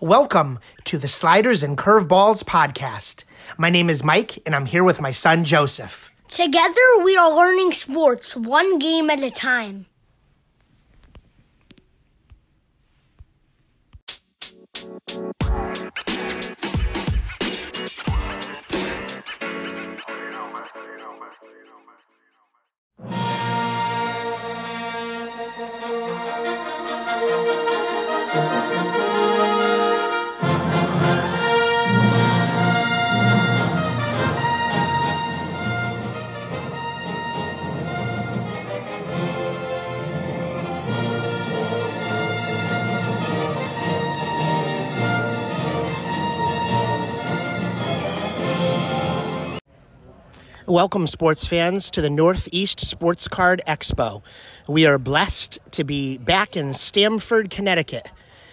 Welcome to the Sliders and Curveballs podcast. My name is Mike, and I'm here with my son, Joseph. Together, we are learning sports one game at a time. Welcome, sports fans, to the Northeast Sports Card Expo. We are blessed to be back in Stamford, Connecticut.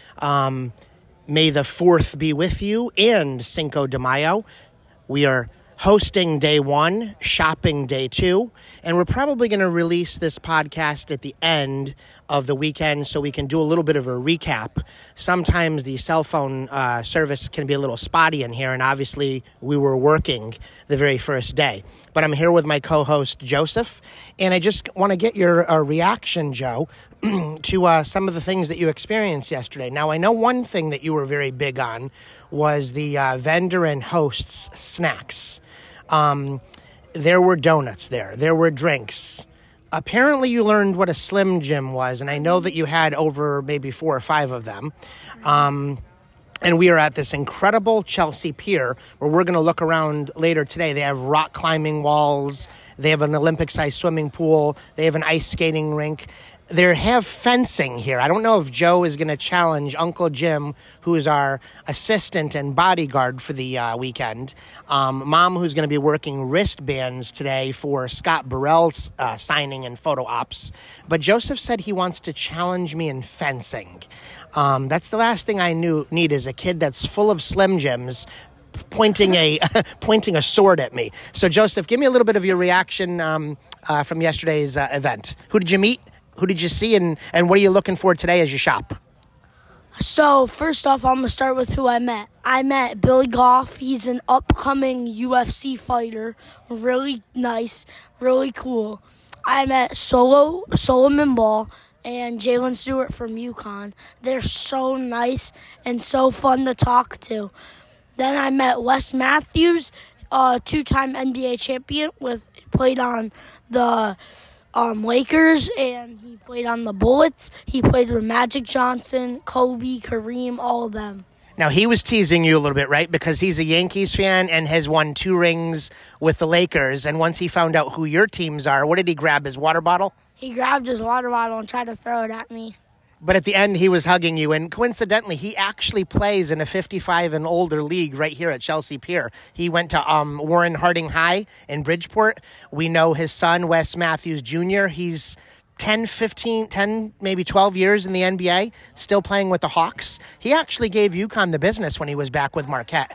May the 4th be with you and Cinco de Mayo. We are hosting day 1, shopping day 2, and we're probably going to release this podcast at the end of the weekend so we can do a little bit of a recap. Sometimes the cell phone service can be a little spotty in here, and obviously we were working the very first day. But I'm here with my co-host, Joseph, and I just want to get your reaction, Joe, to some of the things that you experienced yesterday. Now, I know one thing that you were very big on was the vendor and hosts snacks. There were donuts there. There were drinks. Apparently you learned what a Slim Jim was, and I know that you had over maybe 4 or 5 of them. And we are at this incredible Chelsea Pier where we're going to look around later today. They have rock climbing walls. They have an Olympic-sized swimming pool. They have an ice skating rink. They have fencing here. I don't know if Joe is going to challenge Uncle Jim, who is our assistant and bodyguard for the weekend. Mom, who's going to be working wristbands today for Scott Burrell's signing and photo ops. But Joseph said he wants to challenge me in fencing. That's the last thing I need is a kid that's full of Slim Jims pointing a sword at me. So, Joseph, give me a little bit of your reaction from yesterday's event. Who did you meet? Who did you see, and what are you looking for today as you shop? So, first off, I'm going to start with who I met. I met Billy Goff. He's an upcoming UFC fighter. Really nice, really cool. I met Solomon Ball and Jalen Stewart from UConn. They're so nice and so fun to talk to. Then I met Wes Matthews, two-time NBA champion, played on the Lakers, and he played on the Bullets. He played with Magic Johnson, Kobe, Kareem, all of them. Now, he was teasing you a little bit, right? Because he's a Yankees fan and has won 2 rings with the Lakers. And once he found out who your teams are, what did he grab, his water bottle? He grabbed his water bottle and tried to throw it at me. But at the end, he was hugging you. And coincidentally, he actually plays in a 55 and older league right here at Chelsea Pier. He went to Warren Harding High in Bridgeport. We know his son, Wes Matthews Jr. He's 10, maybe 12 years in the NBA, still playing with the Hawks. He actually gave UConn the business when he was back with Marquette.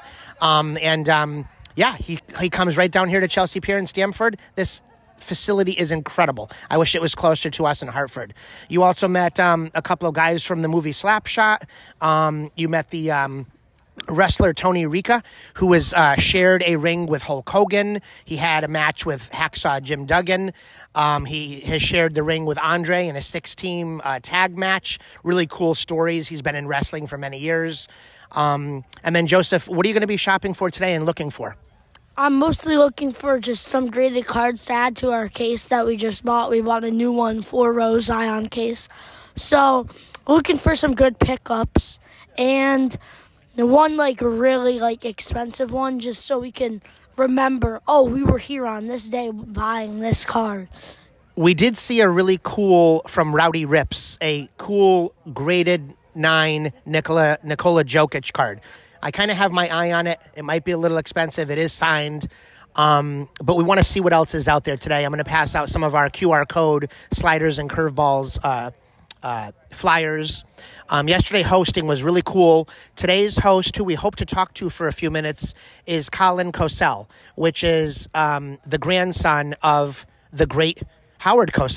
He comes right down here to Chelsea Pier in Stamford. This facility is incredible. I wish it was closer to us in Hartford. You also met a couple of guys from the movie Slapshot. You met the wrestler Tony Rica, who was shared a ring with Hulk Hogan. He had a match with Hacksaw Jim Duggan. He has shared the ring with Andre in a 6-team tag match. Really cool stories. He's been in wrestling for many years. And then, Joseph, what are you going to be shopping for today and looking for? I'm mostly looking for just some graded cards to add to our case that we just bought. We bought a new 4-row Zion case. So, looking for some good pickups. And the one, really, expensive one, just so we can remember, we were here on this day buying this card. We did see a really cool, from Rowdy Rips, a cool graded 9 Nikola Jokic card. I kind of have my eye on it. It might be a little expensive. It is signed. But we want to see what else is out there today. I'm going to pass out some of our QR code sliders and curveballs flyers. Yesterday hosting was really cool. Today's host, who we hope to talk to for a few minutes, is Colin Cosell, which is the grandson of the great Howard Cosell.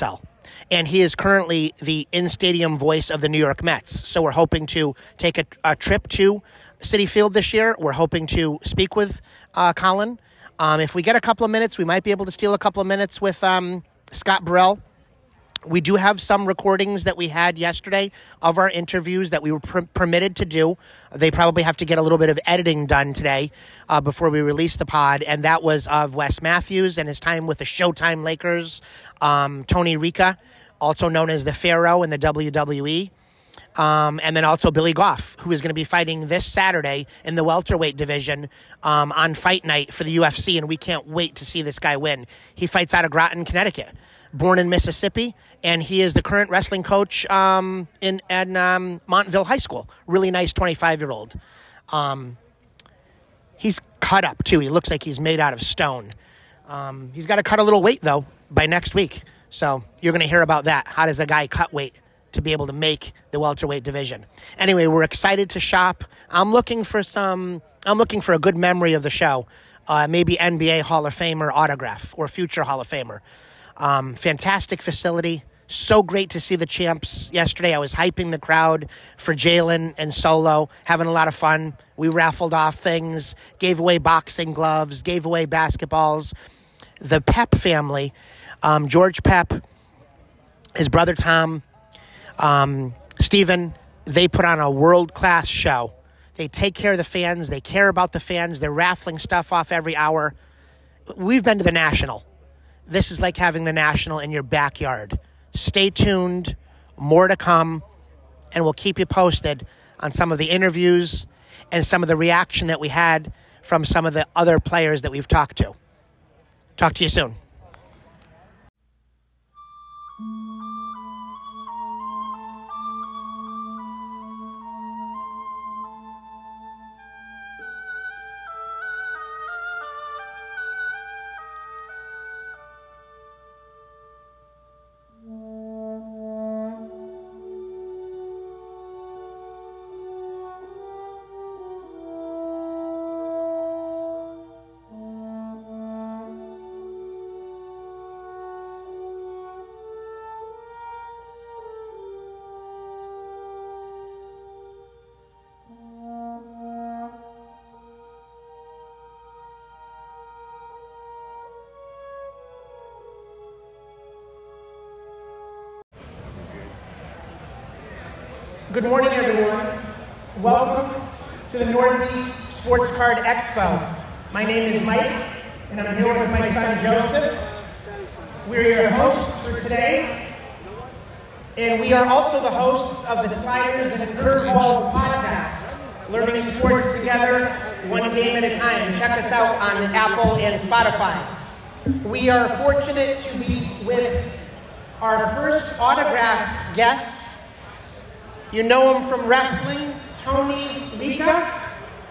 and he is currently the in-stadium voice of the New York Mets. So we're hoping to take a trip to Citi Field this year. We're hoping to speak with Colin. If we get a couple of minutes, we might be able to steal a couple of minutes with Scott Burrell. We do have some recordings that we had yesterday of our interviews that we were permitted to do. They probably have to get a little bit of editing done today before we release the pod, and that was of Wes Matthews and his time with the Showtime Lakers, Tony Rica, also known as the Pharaoh in the WWE, and then also Billy Goff, who is going to be fighting this Saturday in the welterweight division on Fight Night for the UFC, and we can't wait to see this guy win. He fights out of Groton, Connecticut, born in Mississippi, and he is the current wrestling coach in Montville High School. Really nice 25-year-old. He's cut up, too. He looks like he's made out of stone. He's got to cut a little weight, though, by next week. So you're going to hear about that. How does a guy cut weight to be able to make the welterweight division? Anyway, we're excited to shop. I'm looking for a good memory of the show. Maybe NBA Hall of Famer autograph or future Hall of Famer. Fantastic facility. So great to see the champs yesterday. I was hyping the crowd for Jalen and Solo, having a lot of fun. We raffled off things, gave away boxing gloves, gave away basketballs. The Pep family, George Pep, his brother Tom, Stephen, they put on a world-class show. They take care of the fans. They care about the fans. They're raffling stuff off every hour. We've been to the National. This is like having the National in your backyard. Stay tuned. More to come. And we'll keep you posted on some of the interviews and some of the reaction that we had from some of the other players that we've talked to. Talk to you soon. Good morning, everyone. Welcome to the Northeast Sports Card Expo. My name is Mike, and I'm here with my son, Joseph. We're your hosts for today, and we are also the hosts of the Sliders and Curveballs podcast, learning sports together, one game at a time. Check us out on Apple and Spotify. We are fortunate to be with our first autograph guest. You know him from wrestling, Tony Rica,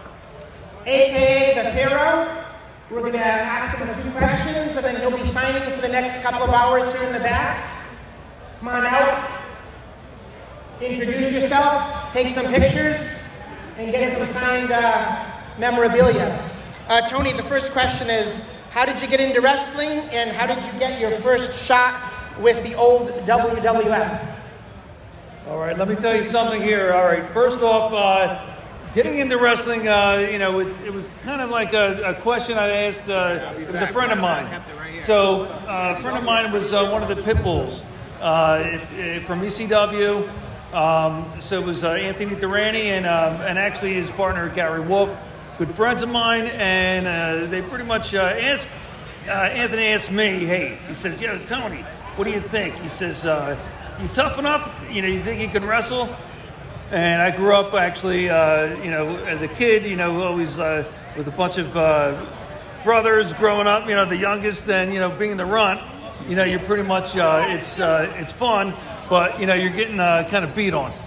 a.k.a. the Pharaoh. We're going to ask him a few questions, and then he'll be signing for the next couple of hours here in the back. Come on out, introduce yourself, take some pictures, and get some signed memorabilia. Tony, the first question is, how did you get into wrestling, and how did you get your first shot with the old WWF? All right, let me tell you something here. All right, first off, getting into wrestling, it was kind of like a question I asked. It was a friend of mine. So a friend of mine was one of the pit bulls from ECW. So it was Anthony Durrani and actually his partner, Gary Wolf, good friends of mine. And they pretty much asked, Anthony asked me, hey, he says, yeah, Tony, what do you think? He says, you tough enough? You think you can wrestle? And I grew up actually, as a kid, always with a bunch of brothers growing up, the youngest, and, being the runt, you're pretty much, it's fun, but, you're getting kind of beat on.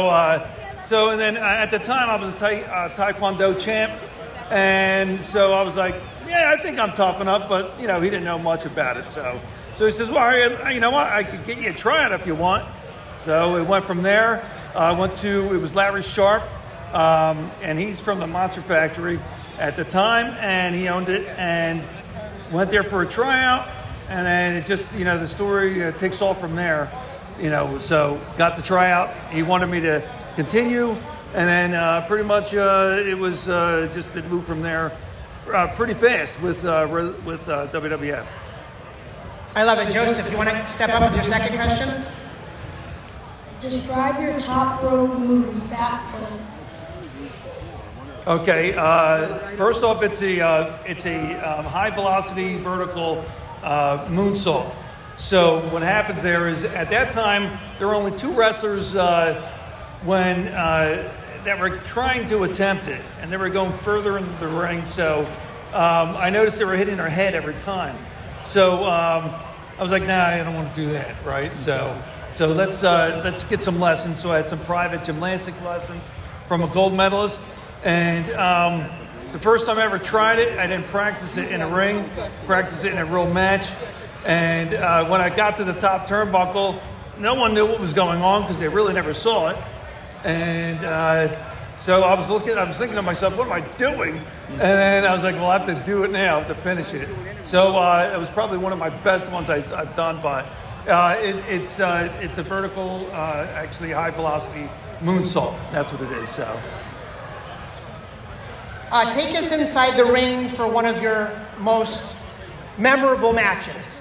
And then at the time I was a Taekwondo champ. And so I was like, yeah, I think I'm tough enough, but, he didn't know much about it. So he says, well, you know what? I could get you a tryout if you want. So it went from there. It was Larry Sharp, and he's from the Monster Factory at the time, and he owned it, and went there for a tryout, and then it just, the story takes off from there. So got the tryout. He wanted me to continue, and then pretty much it was just it moved from there pretty fast with WWF. I love it. Joseph, you want to step up with your second question? Describe your top rope move, backflip. Okay. First off, it's a high velocity vertical moonsault. So what happens there is at that time there were only 2 wrestlers when that were trying to attempt it, and they were going further into the ring. So I noticed they were hitting their head every time. So I was like, nah, I don't want to do that, right? So let's get some lessons. So I had some private gymnastic lessons from a gold medalist, and the first time I ever tried it, I didn't practice it in a ring, practice it in a real match. And when I got to the top turnbuckle, no one knew what was going on because they really never saw it. And so I was thinking to myself, what am I doing? And then I was like, well, I have to do it now. I have to finish it. So it was probably one of my best ones I've done, but it's a vertical, actually high velocity moonsault. That's what it is. So. Take us inside the ring for one of your most memorable matches.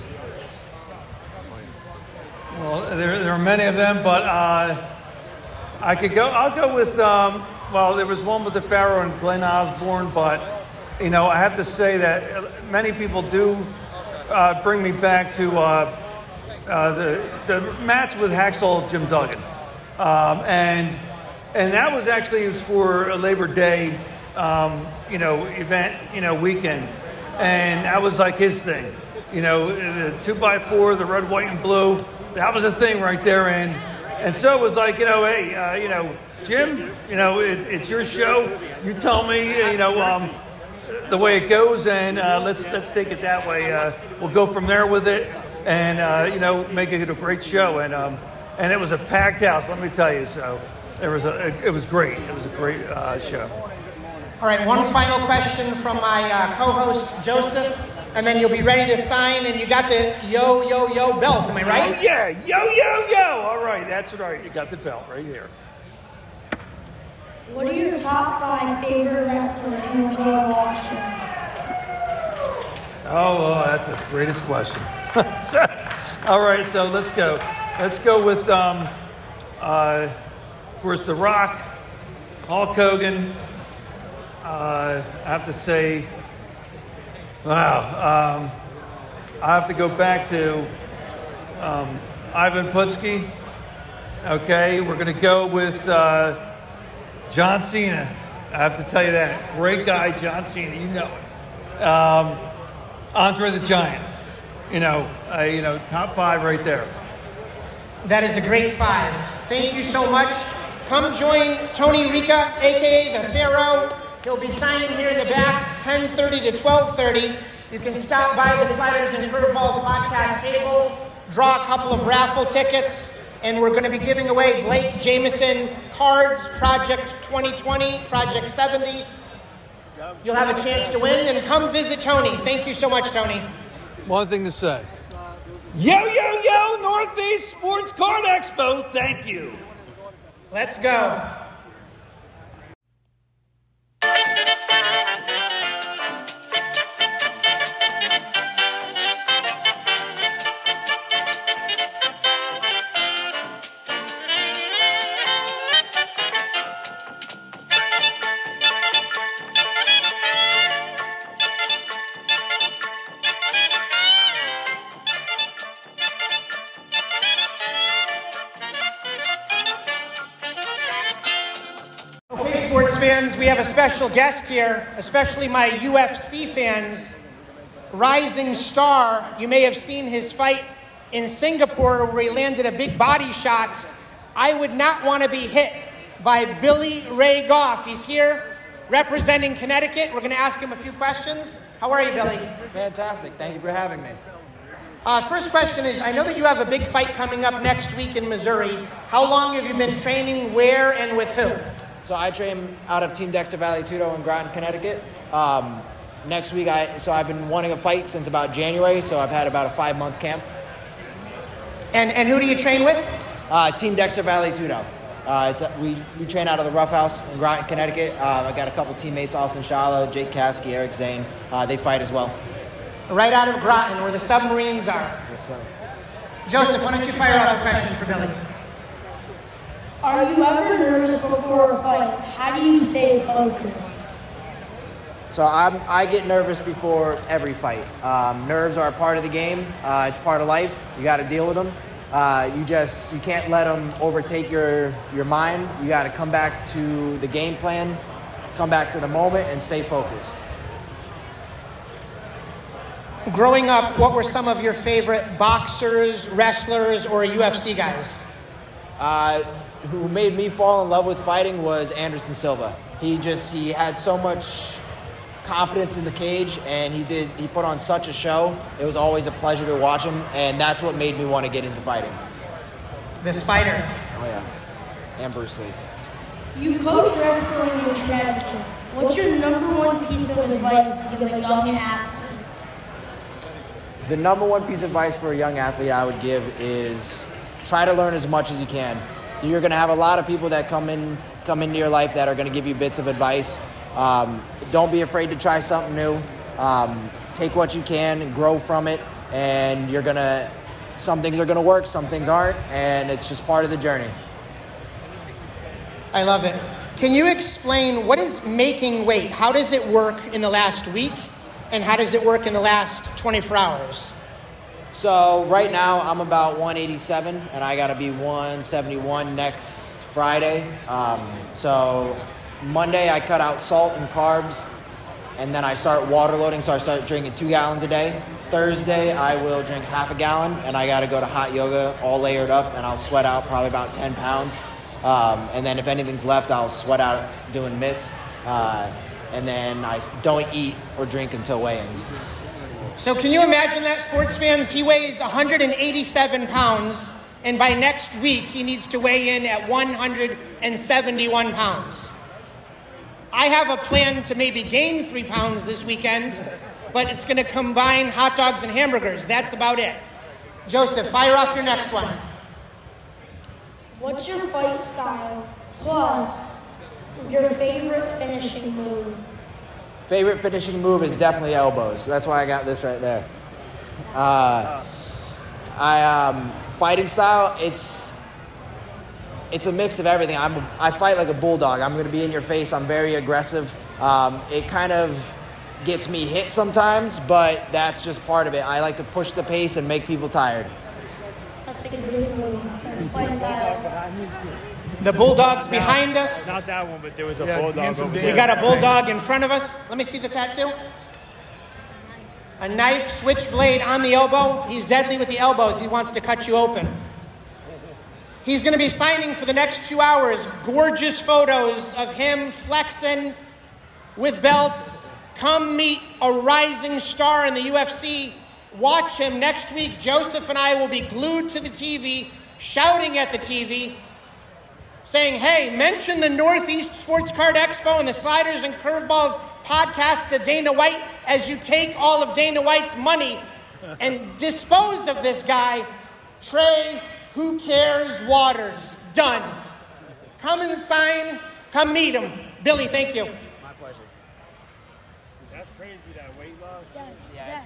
Well, there are many of them, but I'll go with, there was one with the Pharaoh and Glenn Osborne, but, I have to say that many people do bring me back to the match with Hacksaw Jim Duggan. And that was for a Labor Day, event, weekend. And that was like his thing. The 2x4, the red, white, and blue. That was a thing right there, and so it was like, hey, Jim, it's your show. You tell me, the way it goes, and let's take it that way. We'll go from there with it, and make it a great show. And it was a packed house, let me tell you. So it was great. It was a great show. All right, one final question from my co-host Joseph. And then you'll be ready to sign, and you got the yo, yo, yo belt, am I right? Oh, yeah, yo, yo, yo. All right, that's right. You got the belt right here. What are your top 5 favorite wrestlers you enjoy watching? Oh, that's the greatest question. All right, so let's go. Let's go with, of course, The Rock, Hulk Hogan. I have to say... Wow. I have to go back to Ivan Putski. Okay, we're going to go with John Cena. I have to tell you that. Great guy, John Cena. You know it. Andre the Giant. Top 5 right there. That is a great 5. Thank you so much. Come join Tony Rica, a.k.a. the Pharaoh. He'll be signing here in the back, 10:30 to 12:30. You can stop by the Sliders and Curveballs podcast table, draw a couple of raffle tickets, and we're going to be giving away Blake Jameson cards, Project 2020, Project 70. You'll have a chance to win, and come visit Tony. Thank you so much, Tony. One thing to say. Yo, yo, yo, Northeast Sports Card Expo, thank you. Let's go. Fans, we have a special guest here, especially my UFC fans. Rising star, you may have seen his fight in Singapore where he landed a big body shot. I would not want to be hit by Billy Ray Goff. He's here representing Connecticut. We're going to ask him a few questions. How are you, Billy? Fantastic. Thank you for having me. First question is, I know that you have a big fight coming up next week in Missouri. How long have you been training, where, and with who? So I train out of Team Dexter Valley Tudo in Groton, Connecticut. Next week, I've been wanting a fight since about January, so I've had about a 5-month camp. And who do you train with? Team Dexter Valley Tudo. We train out of the Rough House in Groton, Connecticut. I got a couple teammates, Austin Shala, Jake Kasky, Eric Zane. They fight as well. Right out of Groton, where the submarines are. Yes, sir. Joseph, why don't you fire off a question for Billy? Are you ever nervous before a fight? How do you stay focused? So I get nervous before every fight. Nerves are a part of the game. It's part of life. You got to deal with them. You can't let them overtake your mind. You got to come back to the game plan, come back to the moment, and stay focused. Growing up, what were some of your favorite boxers, wrestlers, or UFC guys? Who made me fall in love with fighting was Anderson Silva. He had so much confidence in the cage, and he put on such a show. It was always a pleasure to watch him, and that's what made me want to get into fighting. The Spider. Oh yeah, and Bruce Lee. You coach wrestling in Connecticut. What's your number one piece of advice to give a young athlete? The number one piece of advice for a young athlete I would give is try to learn as much as you can. You're going to have a lot of people that come into your life that are going to give you bits of advice. Don't be afraid to try something new. Take what you can and grow from it. And some things are going to work, some things aren't, and it's just part of the journey. I love it. Can you explain what is making weight? How does it work in the last week? And how does it work in the last 24 hours? So right now I'm about 187, and I got to be 171 next Friday. So Monday I cut out salt and carbs, and then I start water loading, so I start drinking 2 gallons a day. Thursday I will drink half a gallon, and I got to go to hot yoga all layered up, and I'll sweat out probably about 10 pounds. And then if anything's left, I'll sweat out doing mitts. And then I don't eat or drink until weigh-ins. So can you imagine that, sports fans? He weighs 187 pounds, and by next week he needs to weigh in at 171 pounds. I have a plan to maybe gain 3 pounds this weekend, but it's going to combine hot dogs and hamburgers. That's about it. Joseph, fire off your next one. What's your fight style? Plus, your favorite finishing move? Favorite finishing move is definitely elbows. That's why I got this right there. Fighting style, it's a mix of everything. I fight like a bulldog. I'm going to be in your face. I'm very aggressive. It kind of gets me hit sometimes, but that's just part of it. I like to push the pace and make people tired. That's a good move. Fight style. The Bulldog's behind us. Not that one, but there was a bulldog over there. We got a bulldog in front of us. Let me see the tattoo. A knife, switchblade on the elbow. He's deadly with the elbows. He wants to cut you open. He's going to be signing for the next 2 hours. Gorgeous photos of him flexing with belts. Come meet a rising star in the UFC. Watch him next week. Joseph and I will be glued to the TV, shouting at the TV, saying, hey, mention the Northeast Sports Card Expo and the Sliders and Curveballs podcast to Dana White as you take all of Dana White's money and dispose of this guy, Trey, who cares, Waters. Done. Come and sign. Come meet him. Billy, thank you. My pleasure. That's crazy, that weight loss. Yeah,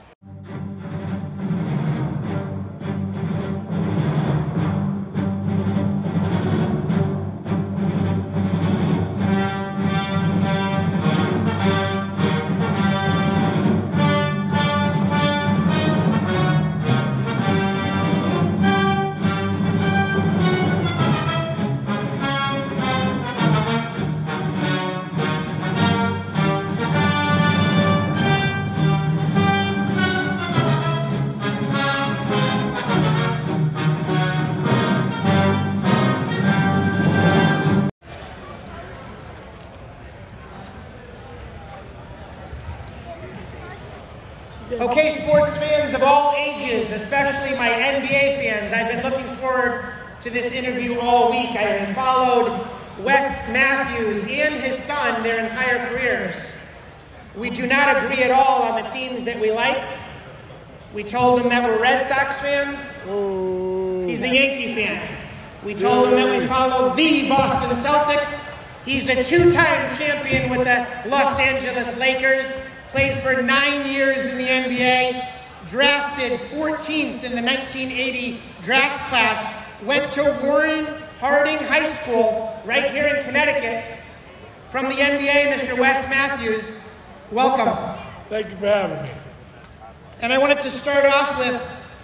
Okay, sports fans of all ages, especially my NBA fans, I've been looking forward to this interview all week. I have followed Wes Matthews and his son their entire careers. We do not agree at all on the teams that we like. We told him that we're Red Sox fans. He's a Yankee fan. We told him that we follow the Boston Celtics. He's a two-time champion with the Los Angeles Lakers. Played for 9 years in the NBA. Drafted 14th in the 1980 draft class. Went to Warren Harding High School right here in Connecticut. From the NBA, Mr. Wes Matthews, welcome. Thank you for having me. And I wanted to start off with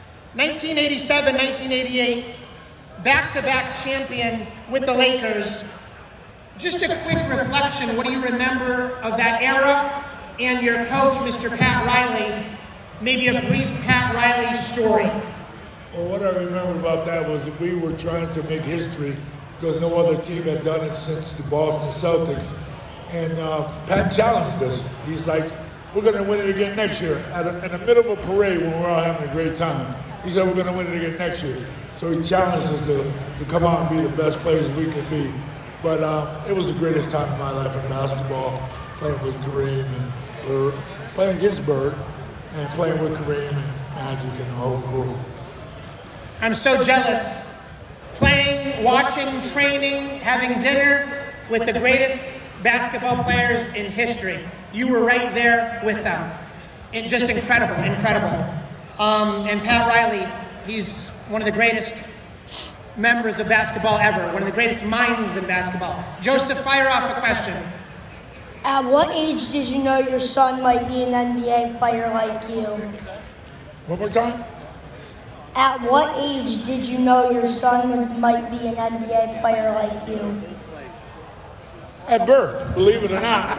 1987, 1988, back-to-back champion with the Lakers. Just a quick reflection, what do you remember of that era and your coach, Mr. Pat Riley? Maybe a brief Pat Riley story. Well, what I remember about that was that we were trying to make history because no other team had done it since the Boston Celtics. And Pat challenged us. He's like, we're going to win it again next year. In the middle of a parade when we're all having a great time, he said, we're going to win it again next year. So he challenged us to come out and be the best players we could be. But it was the greatest time of my life in basketball, playing with Kareem and playing against Bird and playing with Kareem and Magic and the whole crew. I'm so jealous. Playing, watching, training, having dinner with the greatest basketball players in history. You were right there with them. Just incredible. And Pat Riley, he's one of the greatest members of basketball ever, one of the greatest minds in basketball. Joseph, fire off a question. At what age did you know your son might be an NBA player like you? One more time? At what age did you know your son might be an NBA player like you? At birth, believe it or not.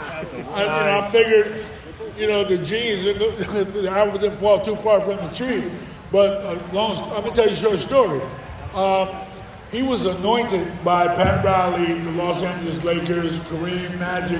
I figured, the genes, I didn't fall too far from the tree. But I'm going to tell you a short story. He was anointed by Pat Riley, the Los Angeles Lakers, Kareem, Magic.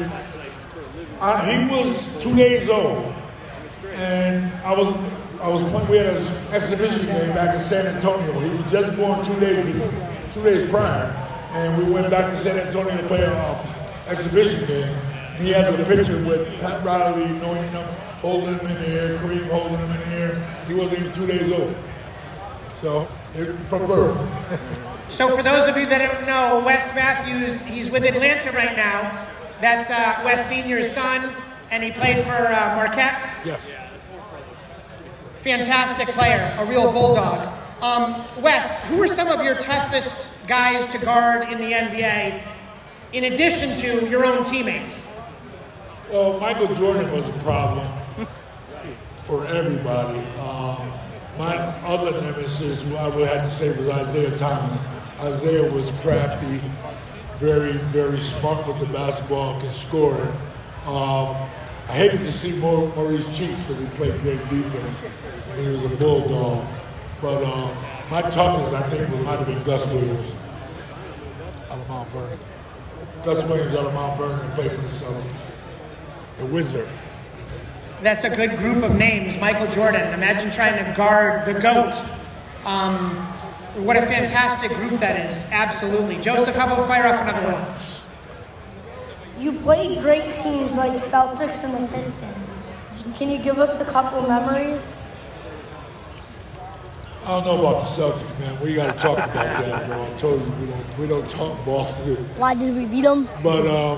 He was 2 days old, and we had an exhibition game back in San Antonio. He was just born 2 days prior, and we went back to San Antonio to play an exhibition game. He has a picture with Pat Riley anointing him, holding him in the air, Kareem holding him in the air. He wasn't even 2 days old. So, from birth. So for those of you that don't know, Wes Matthews, he's with Atlanta right now. That's Wes Sr.'s son, and he played for Marquette. Yes. Fantastic player, a real bulldog. Wes, who are some of your toughest guys to guard in the NBA, in addition to your own teammates? Well, Michael Jordan was a problem for everybody. My other nemesis, I would have to say, was Isaiah Thomas. Isaiah was crafty, very, very smart with the basketball, could score it. I hated to see Maurice Cheeks because he played great defense, and he was a bulldog. But my toughest, I think, might have been Gus Williams out of Mount Vernon. Gus Williams out of Mount Vernon played for the Celtics. The Wizard. That's a good group of names. Michael Jordan. Imagine trying to guard the GOAT. What a fantastic group that is. Absolutely. Joseph, how about fire off another one? You played great teams like Celtics and the Pistons. Can you give us a couple memories? I don't know about the Celtics, man. We got to talk about that, bro. I told you we don't talk Boston. Why did we beat them? But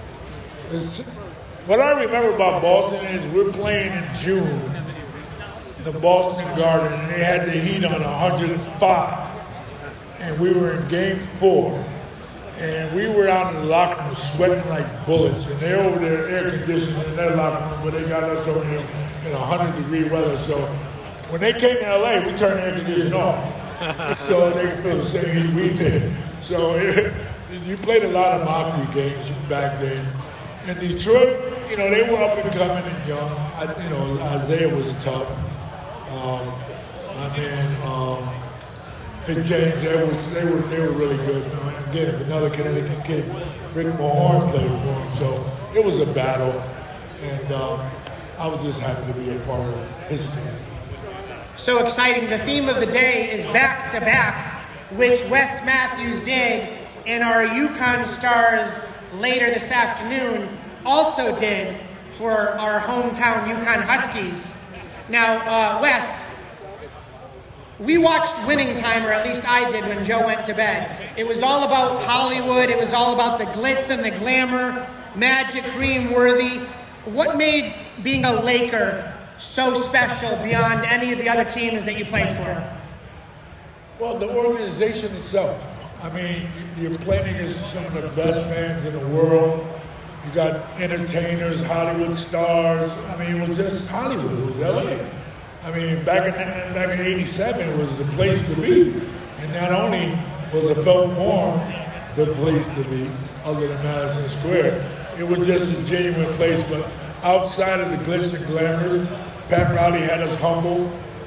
what I remember about Boston is we're playing in June in the Boston Garden, and they had the heat on 105. And we were in Game 4. And we were out in the locker room sweating like bullets. And they're over there air conditioning in their locker room, but they got us over here in 100-degree weather. So when they came to LA, we turned the air conditioning off. So they could feel the same heat we did. So you played a lot of mockery games back then. In Detroit, they were up and coming and young. Isaiah was tough. My man, James Edwards, they were really good. Again, another Connecticut kid, Rick Mahorn played for him. So it was a battle, and I was just happy to be a part of history. So exciting. The theme of the day is back-to-back, which Wes Matthews did, and our UConn Stars later this afternoon also did for our hometown UConn Huskies. Now, Wes, we watched Winning Time, or at least I did when Joe went to bed. It was all about Hollywood. It was all about the glitz and the glamour, Magic, Kareem, Worthy. What made being a Laker so special beyond any of the other teams that you played for? Well, the organization itself. I mean, you're playing against some of the best fans in the world. You got entertainers, Hollywood stars. I mean, it was just Hollywood. It was LA. I mean, back in '87, it was the place to be. And not only was the Felt Forum the place to be, other than Madison Square, it was just a genuine place. But outside of the glitz and glamours, Pat Riley had us humble.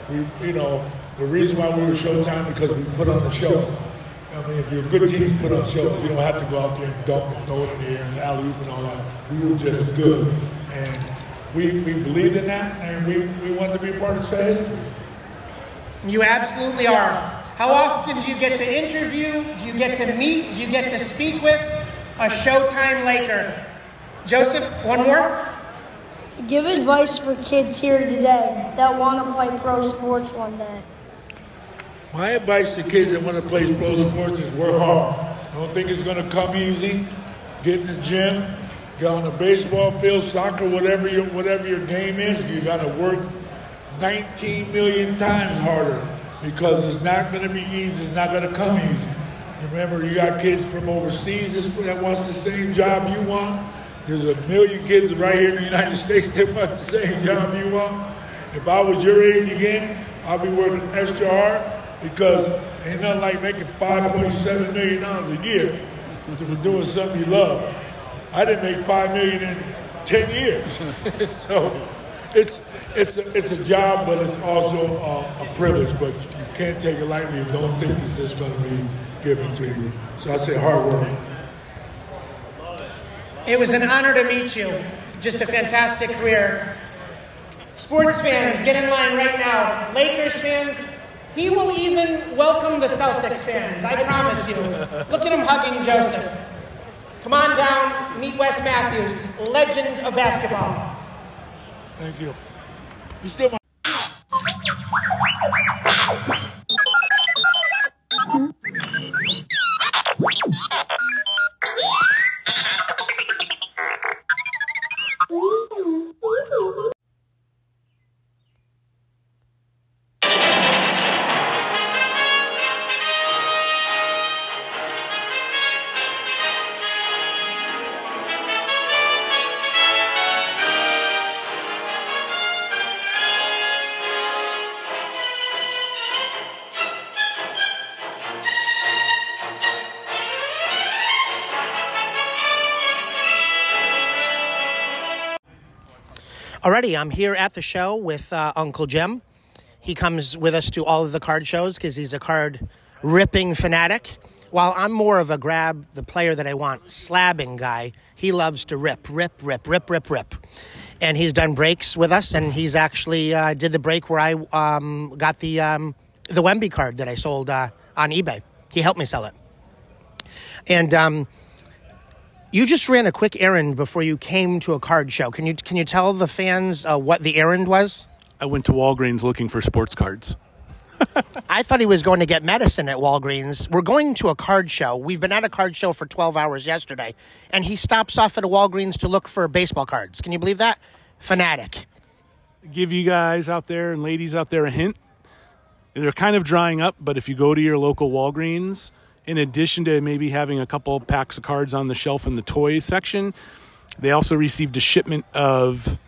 The reason why we were Showtime because we put on the show. I mean, if you're a good team, put on shows. You don't have to go out there and dunk and throw it in the air and alley-oop and all that. We were just good. And we believed in that, and we wanted to be a part of SAST. You absolutely are. How often do you get to interview? Do you get to meet? Do you get to speak with a Showtime Laker? Joseph, one more? Give advice for kids here today that want to play pro sports one day. My advice to kids that want to play pro sports is work hard. I don't think it's going to come easy. Get in the gym, get on the baseball field, soccer, whatever your game is. You got to work 19 million times harder because it's not going to be easy. It's not going to come easy. Remember, you got kids from overseas that wants the same job you want. There's a million kids right here in the United States that want the same job you want. If I was your age again, I'd be working extra hard. Because ain't nothing like making $5.7 million a year for doing something you love. I didn't make $5 million in 10 years. So it's a job, but it's also a privilege. But you can't take it lightly and don't think it's just going to be given to you. So I say hard work. It was an honor to meet you. Just a fantastic career. Sports fans, get in line right now. Lakers fans, he will even welcome the Celtics fans, I promise you. Look at him hugging Joseph. Come on down, meet Wes Matthews, legend of basketball. Thank you. You still my Alrighty, I'm here at the show with Uncle Jim. He comes with us to all of the card shows because he's a card ripping fanatic. While I'm more of a grab the player that I want slabbing guy, he loves to rip. And he's done breaks with us, and he's actually did the break where I got the Wemby card that I sold on eBay. He helped me sell it. And you just ran a quick errand before you came to a card show. Can you tell the fans what the errand was? I went to Walgreens looking for sports cards. I thought he was going to get medicine at Walgreens. We're going to a card show. We've been at a card show for 12 hours yesterday, and he stops off at a Walgreens to look for baseball cards. Can you believe that? Fanatic. Give you guys out there and ladies out there a hint. They're kind of drying up, but if you go to your local Walgreens, in addition to maybe having a couple packs of cards on the shelf in the toys section, they also received a shipment of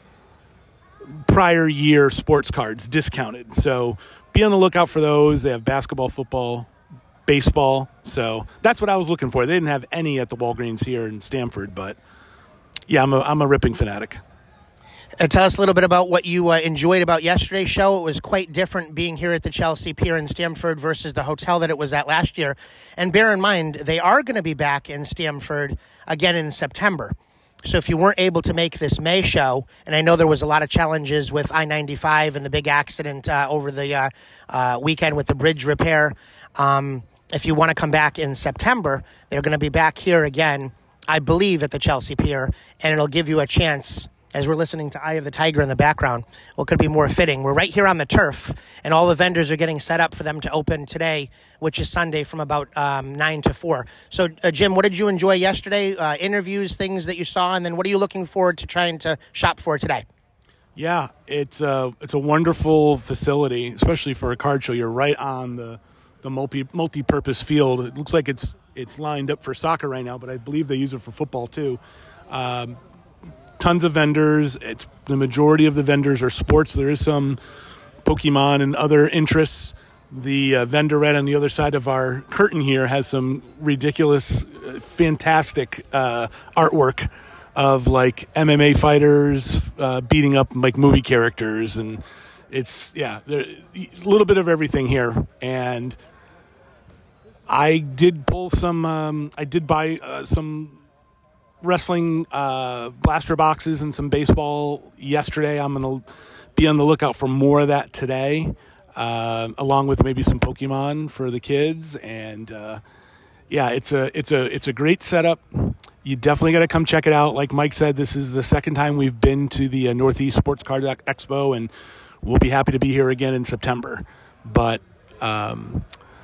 prior year sports cards discounted. So be on the lookout for those. They have basketball, football, baseball. So that's what I was looking for. They didn't have any at the Walgreens here in Stamford, but yeah, I'm a ripping fanatic. Tell us a little bit about what you enjoyed about yesterday's show. It was quite different being here at the Chelsea Pier in Stamford versus the hotel that it was at last year. And bear in mind, they are going to be back in Stamford again in September. So if you weren't able to make this May show, and I know there was a lot of challenges with I-95 and the big accident over the weekend with the bridge repair, if you want to come back in September, they're going to be back here again, I believe, at the Chelsea Pier, and it'll give you a chance as we're listening to Eye of the Tiger in the background. What could be more fitting? We're right here on the turf, and all the vendors are getting set up for them to open today, which is Sunday from about 9 to 4. So, Jim, what did you enjoy yesterday? Interviews, things that you saw, and then what are you looking forward to trying to shop for today? Yeah, it's a wonderful facility, especially for a card show. You're right on the multi-purpose field. It looks like it's lined up for soccer right now, but I believe they use it for football too. Tons of vendors. The majority of the vendors are sports. There is some Pokemon and other interests. The vendor right on the other side of our curtain here has some ridiculous, fantastic artwork of like MMA fighters beating up like movie characters, and it's a little bit of everything here. And I did pull some. I did buy some wrestling blaster boxes and some baseball yesterday. I'm going to be on the lookout for more of that today, along with maybe some Pokemon for the kids. And it's a great setup. You definitely got to come check it out. Like Mike said, this is the second time we've been to the Northeast Sports Card Expo, and we'll be happy to be here again in September. But I'm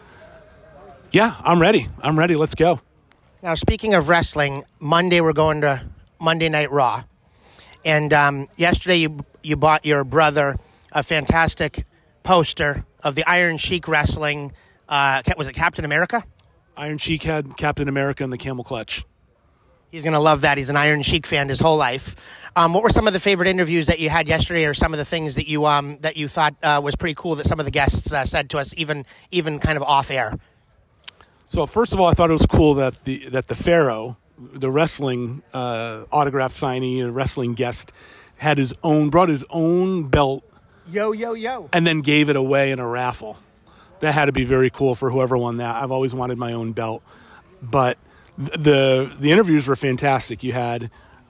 ready. Let's go. Now, speaking of wrestling, Monday we're going to Monday Night Raw. And yesterday you bought your brother a fantastic poster of the Iron Sheik wrestling. Was it Captain America? Iron Sheik had Captain America in the camel clutch. He's going to love that. He's an Iron Sheik fan his whole life. What were some of the favorite interviews that you had yesterday, or some of the things that you thought was pretty cool that some of the guests said to us, even kind of off air? So first of all, I thought it was cool that the Pharaoh, the wrestling autograph signee, the wrestling guest, brought his own belt. Yo. And then gave it away in a raffle. That had to be very cool for whoever won that. I've always wanted my own belt. But the interviews were fantastic. You had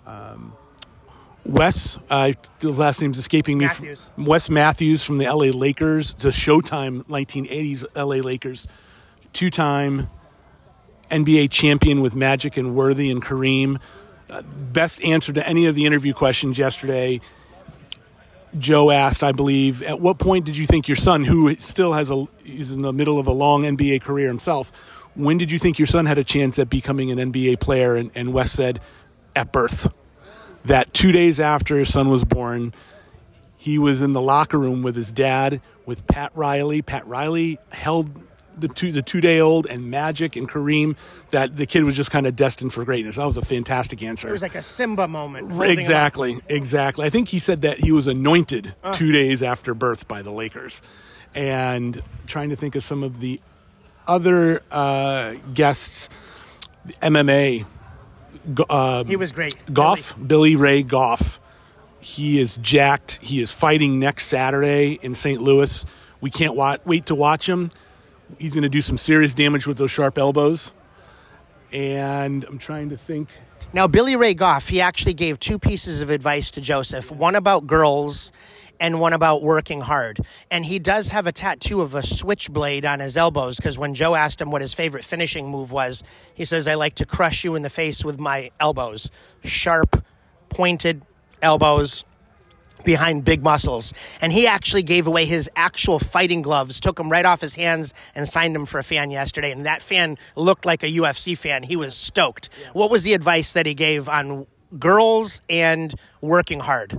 Wes, the last name's escaping me. Wes Matthews from the LA Lakers, the Showtime 1980s LA Lakers. Two-time NBA champion with Magic and Worthy and Kareem. Best answer to any of the interview questions yesterday. Joe asked, I believe, at what point did you think your son, who still is in the middle of a long NBA career himself, when did you think your son had a chance at becoming an NBA player? And Wes said, at birth. That 2 days after his son was born, he was in the locker room with his dad, with Pat Riley. Pat Riley held the 2-day-old and Magic and Kareem, that the kid was just kind of destined for greatness. That was a fantastic answer. It was like a Simba moment. Exactly. I think he said that he was anointed 2 days after birth by the Lakers. And trying to think of some of the other guests, MMA. He was great. Billy Ray Goff. He is jacked. He is fighting next Saturday in St. Louis. We can't wait to watch him. He's going to do some serious damage with those sharp elbows. And I'm trying to think. Now, Billy Ray Goff, he actually gave 2 pieces of advice to Joseph, one about girls and one about working hard. And he does have a tattoo of a switchblade on his elbows, because when Joe asked him what his favorite finishing move was, he says, I like to crush you in the face with my elbows. Sharp, pointed elbows behind big muscles. And he actually gave away his actual fighting gloves, took them right off his hands, and signed them for a fan yesterday. And that fan looked like a UFC fan. He was stoked. Yeah. What was the advice that he gave on girls and working hard?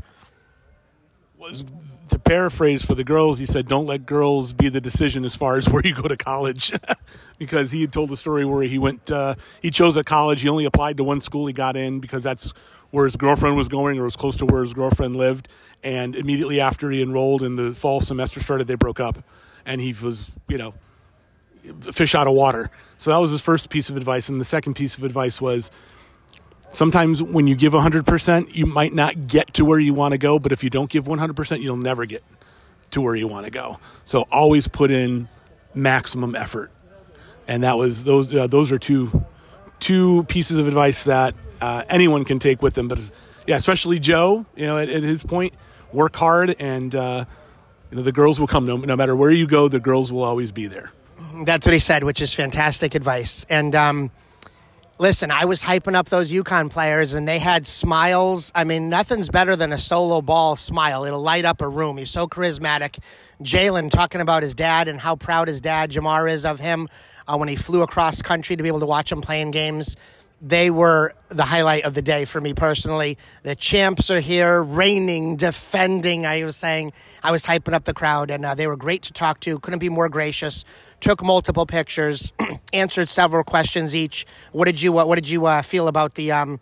To paraphrase for the girls, he said, don't let girls be the decision as far as where you go to college. Because he had told the story where he chose a college. He only applied to one school he got in because that's where his girlfriend was going, or was close to where his girlfriend lived. And immediately after he enrolled and the fall semester started, they broke up. And he was, fish out of water. So that was his first piece of advice. And the second piece of advice was, sometimes when you give 100%, you might not get to where you want to go. But if you don't give 100%, you'll never get to where you want to go. So always put in maximum effort. And that was those are two pieces of advice that anyone can take with them. But especially Joe, at his point, work hard, and the girls will come. No matter where you go, the girls will always be there. That's what he said, which is fantastic advice. And Listen, I was hyping up those UConn players, and they had smiles. I mean, nothing's better than a solo ball smile. It'll light up a room. He's so charismatic. Jalen talking about his dad and how proud his dad, Jamar, is of him when he flew across country to be able to watch him playing games. They were the highlight of the day for me personally. The champs are here, reigning, defending. I was hyping up the crowd, and they were great to talk to. Couldn't be more gracious. Took multiple pictures, answered several questions each. What did you feel about the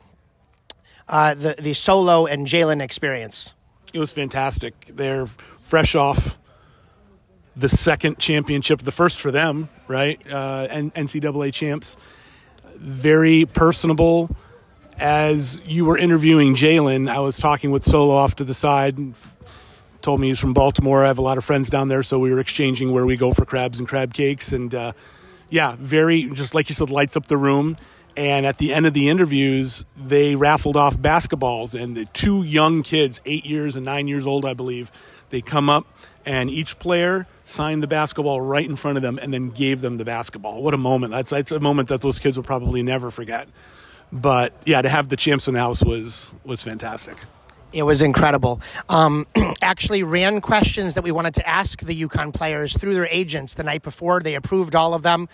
Solo and Jalen experience? It was fantastic. They're fresh off the second championship, the first for them, right? And NCAA champs. Very personable. As you were interviewing Jalen, I was talking with Solo off to the side. Told me he's from Baltimore. I have a lot of friends down there, so we were exchanging where we go for crabs and crab cakes. And, very, just like you said, lights up the room. And at the end of the interviews, they raffled off basketballs. And the two young kids, 8 years and 9 years old, I believe, they come up, and each player signed the basketball right in front of them and then gave them the basketball. What a moment. That's a moment that those kids will probably never forget. But, yeah, to have the champs in the house was fantastic. It was incredible. Actually ran questions that we wanted to ask the UConn players through their agents the night before. They approved all of them.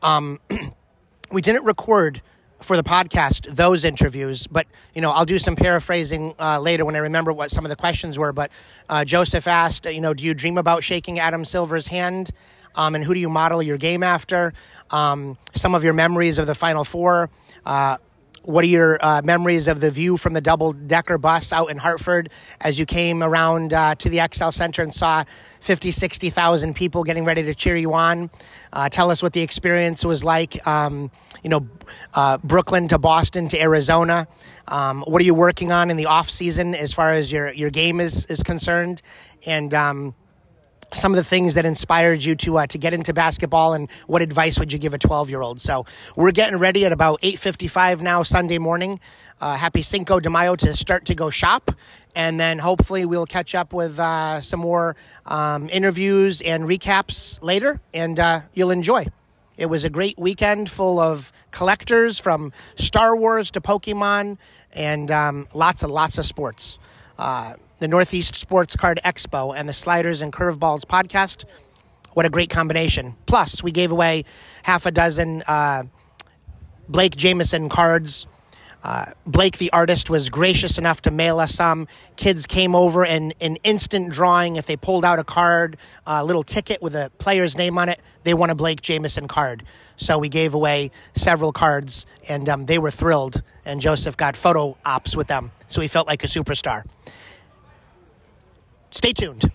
We didn't record for the podcast those interviews, but, I'll do some paraphrasing later when I remember what some of the questions were. But Joseph asked, do you dream about shaking Adam Silver's hand? And who do you model your game after? Some of your memories of the Final Four. What are your memories of the view from the double-decker bus out in Hartford as you came around to the XL Center and saw 50, 60,000 people getting ready to cheer you on? Tell us what the experience was like, Brooklyn to Boston to Arizona. What are you working on in the off-season as far as your game is concerned? And some of the things that inspired you to get into basketball, and what advice would you give a 12-year-old? So we're getting ready at about 8:55 now, Sunday morning. Happy Cinco de Mayo to start to go shop. And then hopefully we'll catch up with some more interviews and recaps later, and you'll enjoy. It was a great weekend full of collectors from Star Wars to Pokemon, and lots of sports. The Northeast Sports Card Expo and the Sliders and Curveballs podcast. What a great combination. Plus, we gave away half a dozen Blake Jameson cards. Blake, the artist, was gracious enough to mail us some. Kids came over, and an instant drawing, if they pulled out a card, a little ticket with a player's name on it, they won a Blake Jameson card. So we gave away several cards, and they were thrilled. And Joseph got photo ops with them, so he felt like a superstar. Stay tuned.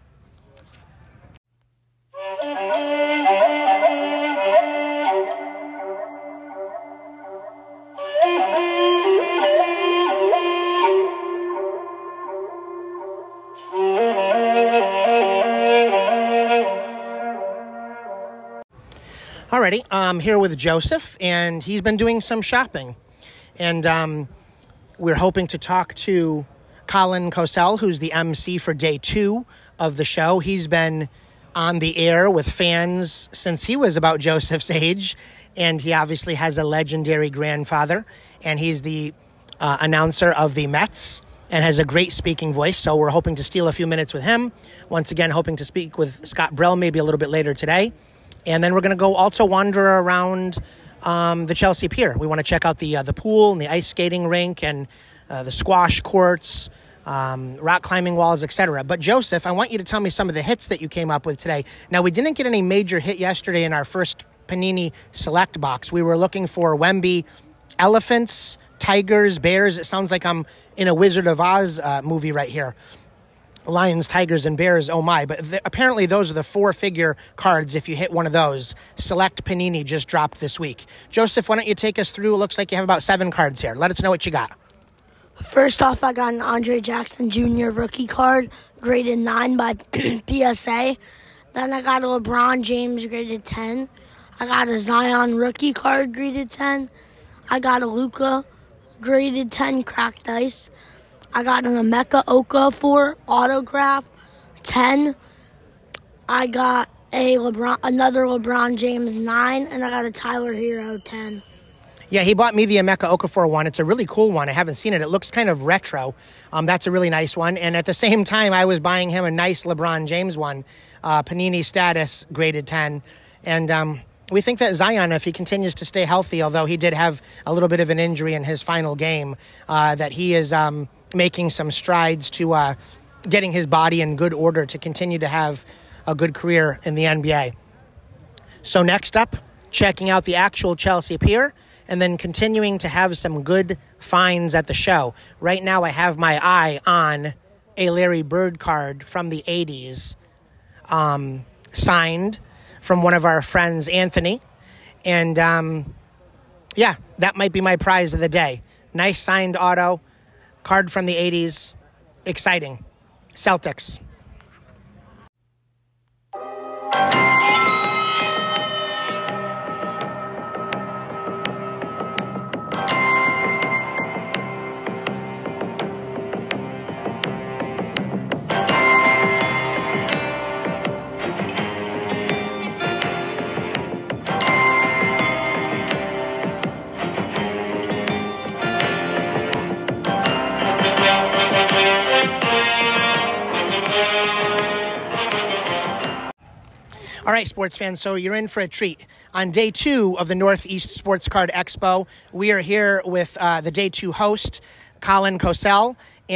Alrighty, I'm here with Joseph, and he's been doing some shopping. And we're hoping to talk to Colin Cosell, who's the MC for day 2 of the show. He's been on the air with fans since he was about Joseph's age, and he obviously has a legendary grandfather, and he's the announcer of the Mets and has a great speaking voice, so we're hoping to steal a few minutes with him. Once again, hoping to speak with Scott Brell maybe a little bit later today. And then we're going to go also wander around the Chelsea Pier. We want to check out the pool and the ice skating rink and the squash courts, rock climbing walls, etc. But Joseph, I want you to tell me some of the hits that you came up with today. Now, we didn't get any major hit yesterday in our first Panini Select box. We were looking for Wemby elephants, tigers, bears. It sounds like I'm in a Wizard of Oz movie right here. Lions, tigers, and bears, oh my. But apparently those are the 4-figure cards if you hit one of those. Select Panini just dropped this week. Joseph, why don't you take us through? It looks like you have about 7 cards here. Let us know what you got. First off, I got an Andre Jackson Jr. rookie card, graded 9 by PSA. Then I got a LeBron James graded 10. I got a Zion rookie card graded 10. I got a Luka graded 10 cracked ice. I got an Emeka Okafor autograph 10. I got another LeBron James 9, and I got a Tyler Hero 10. Yeah, he bought me the Emeka Okafor one. It's a really cool one. I haven't seen it. It looks kind of retro. That's a really nice one. And at the same time, I was buying him a nice LeBron James one, Panini Status, graded 10. And we think that Zion, if he continues to stay healthy, although he did have a little bit of an injury in his final game, that he is making some strides to getting his body in good order to continue to have a good career in the NBA. So next up, checking out the actual Chelsea Pier, and then continuing to have some good finds at the show. Right now I have my eye on a Larry Bird card from the 80s, signed from one of our friends, Anthony. And, yeah, that might be my prize of the day. Nice signed auto, card from the 80s. Exciting. Celtics. All right, sports fans, so you're in for a treat. On day 2 of the Northeast Sports Card Expo, we are here with the day 2 host, Colin Cosell,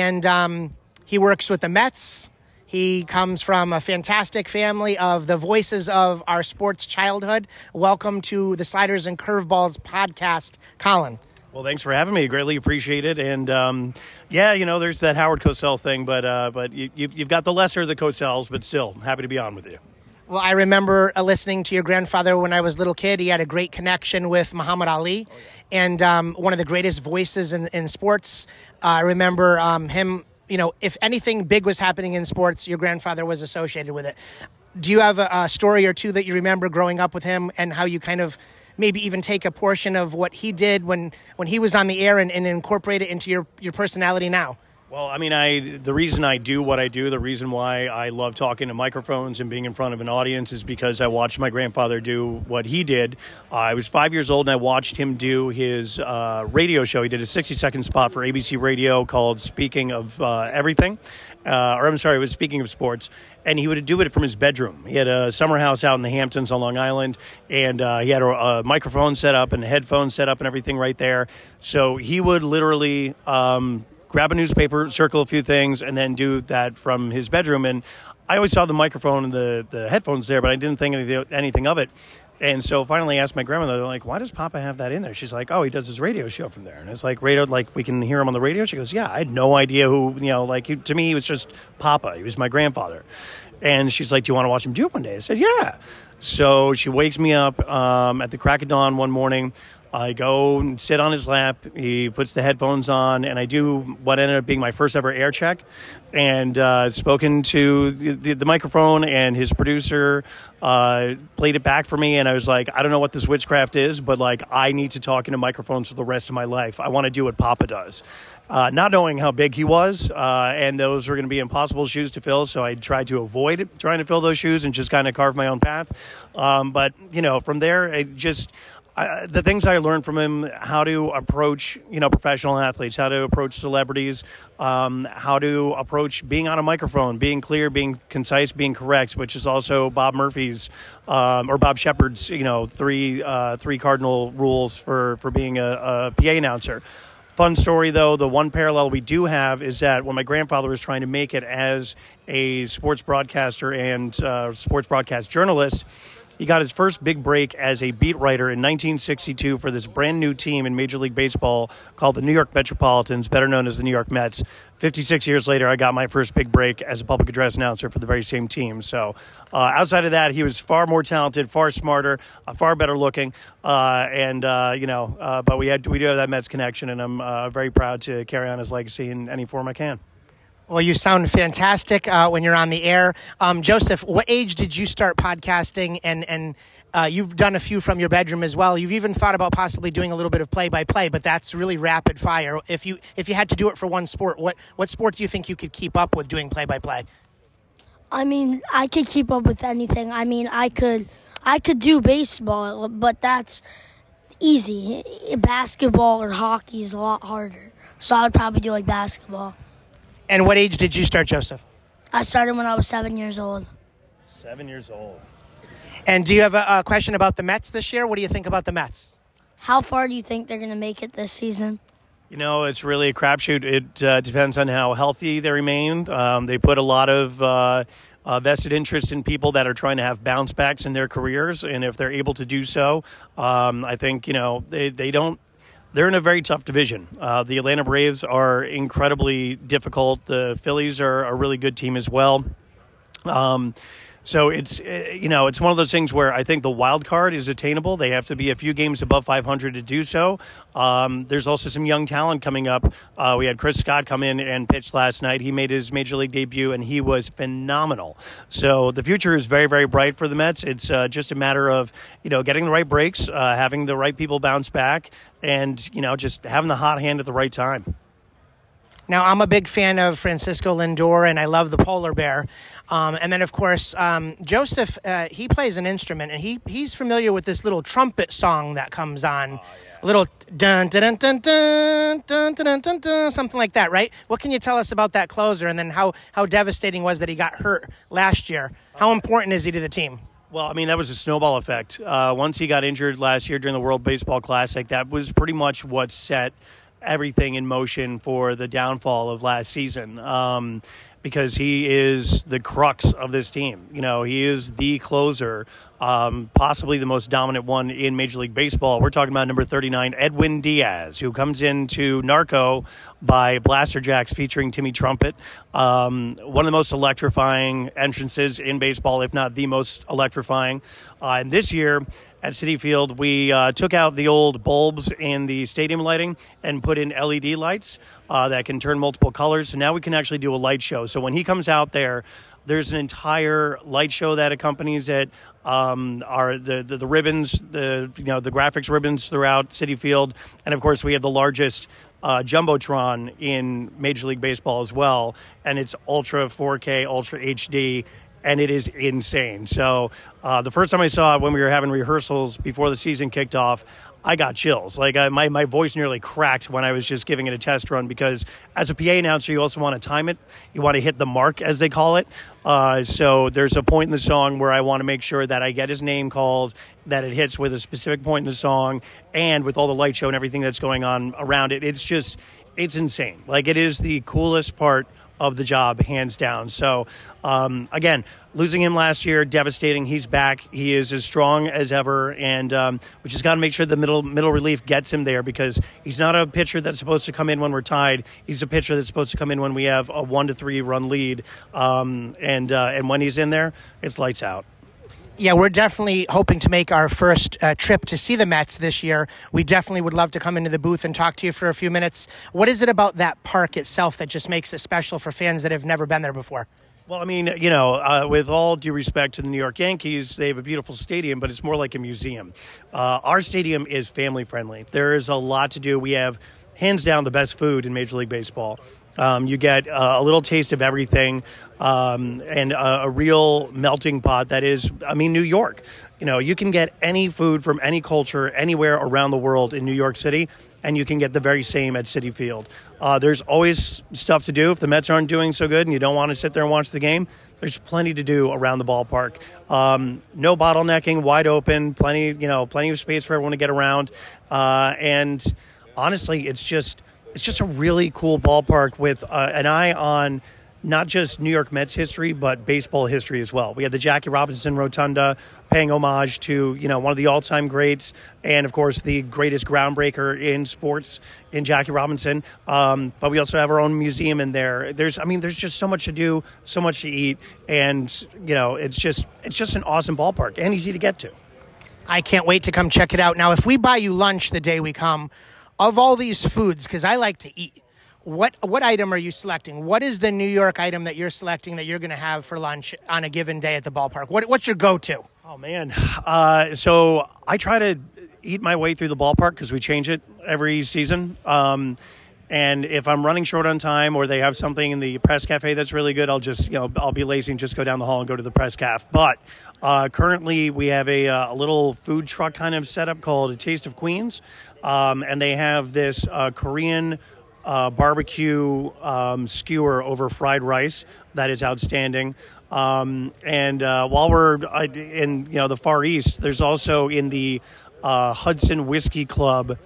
and he works with the Mets. He comes from a fantastic family of the voices of our sports childhood. Welcome to the Sliders and Curveballs podcast, Colin. Well, thanks for having me. Greatly appreciate it. And, yeah, you know, there's that Howard Cosell thing, but you've got the lesser of the Cosells, but still, happy to be on with you. Well, I remember listening to your grandfather when I was a little kid. He had a great connection with Muhammad Ali, and one of the greatest voices in sports. I remember him, you know, if anything big was happening in sports, your grandfather was associated with it. Do you have a story or two that you remember growing up with him and how you kind of maybe even take a portion of what he did when he was on the air and incorporate it into your personality now? Well, I mean, the reason I do what I do, the reason why I love talking to microphones and being in front of an audience is because I watched my grandfather do what he did. I was 5 years old and I watched him do his radio show. He did a 60-second spot for ABC Radio called Speaking of Everything. It was Speaking of Sports. And he would do it from his bedroom. He had a summer house out in the Hamptons on Long Island, and he had a microphone set up and a headphone set up and everything right there. So he would literally grab a newspaper, circle a few things, and then do that from his bedroom. And I always saw the microphone and the headphones there, but I didn't think anything of it. And so finally I asked my grandmother, like, why does Papa have that in there? She's like, oh, he does his radio show from there. And it's like, radio, like, we can hear him on the radio? She goes, yeah, I had no idea who, you know, like, to me, he was just Papa. He was my grandfather. And she's like, do you want to watch him do it one day? I said, yeah. So she wakes me up at the crack of dawn one morning. I go and sit on his lap. He puts the headphones on, and I do what ended up being my first ever air check. And spoken to the microphone, and his producer played it back for me. And I was like, I don't know what this witchcraft is, but like, I need to talk into microphones for the rest of my life. I want to do what Papa does. Not knowing how big he was, and those were going to be impossible shoes to fill, so I tried to avoid trying to fill those shoes and just kind of carve my own path. But, you know, from there, the things I learned from him, how to approach, you know, professional athletes, how to approach celebrities, how to approach being on a microphone, being clear, being concise, being correct, which is also Bob Murphy's or Bob Shepard's, you know, three cardinal rules for being a PA announcer. Fun story, though, the one parallel we do have is that when my grandfather was trying to make it as a sports broadcaster and sports broadcast journalist, he got his first big break as a beat writer in 1962 for this brand new team in Major League Baseball called the New York Metropolitans, better known as the New York Mets. 56 years later, I got my first big break as a public address announcer for the very same team. So outside of that, he was far more talented, far smarter, far better looking. But we do have that Mets connection, and I'm very proud to carry on his legacy in any form I can. Well, you sound fantastic when you're on the air. Joseph, what age did you start podcasting? And you've done a few from your bedroom as well. You've even thought about possibly doing a little bit of play-by-play, but that's really rapid fire. If you had to do it for one sport, what sport do you think you could keep up with doing play-by-play? I mean, I could keep up with anything. I mean, I could do baseball, but Easy. Basketball or hockey is a lot harder. So I would probably do like basketball. And what age did you start, Joseph? I started when I was 7 years old. 7 years old. And do you have a question about the Mets this year? What do you think about the Mets? How far do you think they're going to make it this season? You know, it's really a crapshoot. It depends on how healthy they remain. They put a lot of vested interest in people that are trying to have bounce backs in their careers, and if they're able to do so, I think, you know, they don't. They're in a very tough division. The Atlanta Braves are incredibly difficult. The Phillies are a really good team as well. So it's, you know, it's one of those things where I think the wild card is attainable. They have to be a few games above 500 to do so. There's also some young talent coming up. We had Chris Scott come in and pitch last night. He made his major league debut, and he was phenomenal. So the future is very, very bright for the Mets. It's just a matter of, you know, getting the right breaks, having the right people bounce back, and, you know, just having the hot hand at the right time. Now, I'm a big fan of Francisco Lindor, and I love the polar bear. And then, of course, Joseph, he plays an instrument, and he's familiar with this little trumpet song that comes on. A little dun dun dun dun dun dun dun dun, something like that, right? What can you tell us about that closer, and then how devastating was that he got hurt last year? How important is he to the team? Well, I mean, that was a snowball effect. Once he got injured last year during the World Baseball Classic, that was pretty much what set everything in motion for the downfall of last season, because he is the crux of this team. You know, he is the closer, possibly the most dominant one in Major League Baseball. We're talking about number 39, Edwin Diaz, who comes into Narco by Blaster Jacks featuring Timmy Trumpet. One of the most electrifying entrances in baseball, if not the most electrifying. And this year at Citi Field, we took out the old bulbs in the stadium lighting and put in LED lights that can turn multiple colors. So now we can actually do a light show. So when he comes out there, there's an entire light show that accompanies it. Are the ribbons, the graphics ribbons throughout Citi Field, and of course we have the largest jumbotron in Major League Baseball as well, and it's ultra 4K, ultra HD. And it is insane. So the first time I saw it when we were having rehearsals before the season kicked off, I got chills. Like my voice nearly cracked when I was just giving it a test run, because as a PA announcer, you also want to time it. You want to hit the mark, as they call it. So there's a point in the song where I want to make sure that I get his name called, that it hits with a specific point in the song, and with all the light show and everything that's going on around it. It's insane. Like, it is the coolest part of the job, hands down. So, again, losing him last year, devastating. He's back. He is as strong as ever, and we just got to make sure the middle relief gets him there, because he's not a pitcher that's supposed to come in when we're tied. He's a pitcher that's supposed to come in when we have a 1-3 run lead, and when he's in there, it's lights out. Yeah, we're definitely hoping to make our first trip to see the Mets this year. We definitely would love to come into the booth and talk to you for a few minutes. What is it about that park itself that just makes it special for fans that have never been there before? Well, I mean, you know, with all due respect to the New York Yankees, they have a beautiful stadium, but it's more like a museum. Our stadium is family friendly. There is a lot to do. We have, hands down, the best food in Major League Baseball. You get a little taste of everything, and a real melting pot that is, I mean, New York. You know, you can get any food from any culture anywhere around the world in New York City, and you can get the very same at Citi Field. There's always stuff to do. If the Mets aren't doing so good and you don't want to sit there and watch the game, there's plenty to do around the ballpark. No bottlenecking, wide open, plenty of space for everyone to get around. And honestly, it's just a really cool ballpark with an eye on not just New York Mets history, but baseball history as well. We had the Jackie Robinson Rotunda paying homage to, you know, one of the all-time greats, and of course the greatest groundbreaker in sports in Jackie Robinson. But we also have our own museum in there. There's just so much to do, so much to eat, and you know, it's just an awesome ballpark and easy to get to. I can't wait to come check it out. Now, if we buy you lunch the day we come, of all these foods, because I like to eat, what item are you selecting? What is the New York item that you're selecting that you're going to have for lunch on a given day at the ballpark? What's your go-to? Oh, man. So I try to eat my way through the ballpark because we change it every season. And if I'm running short on time or they have something in the press cafe that's really good, I'll just, I'll be lazy and just go down the hall and go to the press caf. But currently we have a little food truck kind of setup called A Taste of Queens. And they have this Korean barbecue skewer over fried rice that is outstanding. And while we're in the Far East, there's also in the Hudson Whiskey Club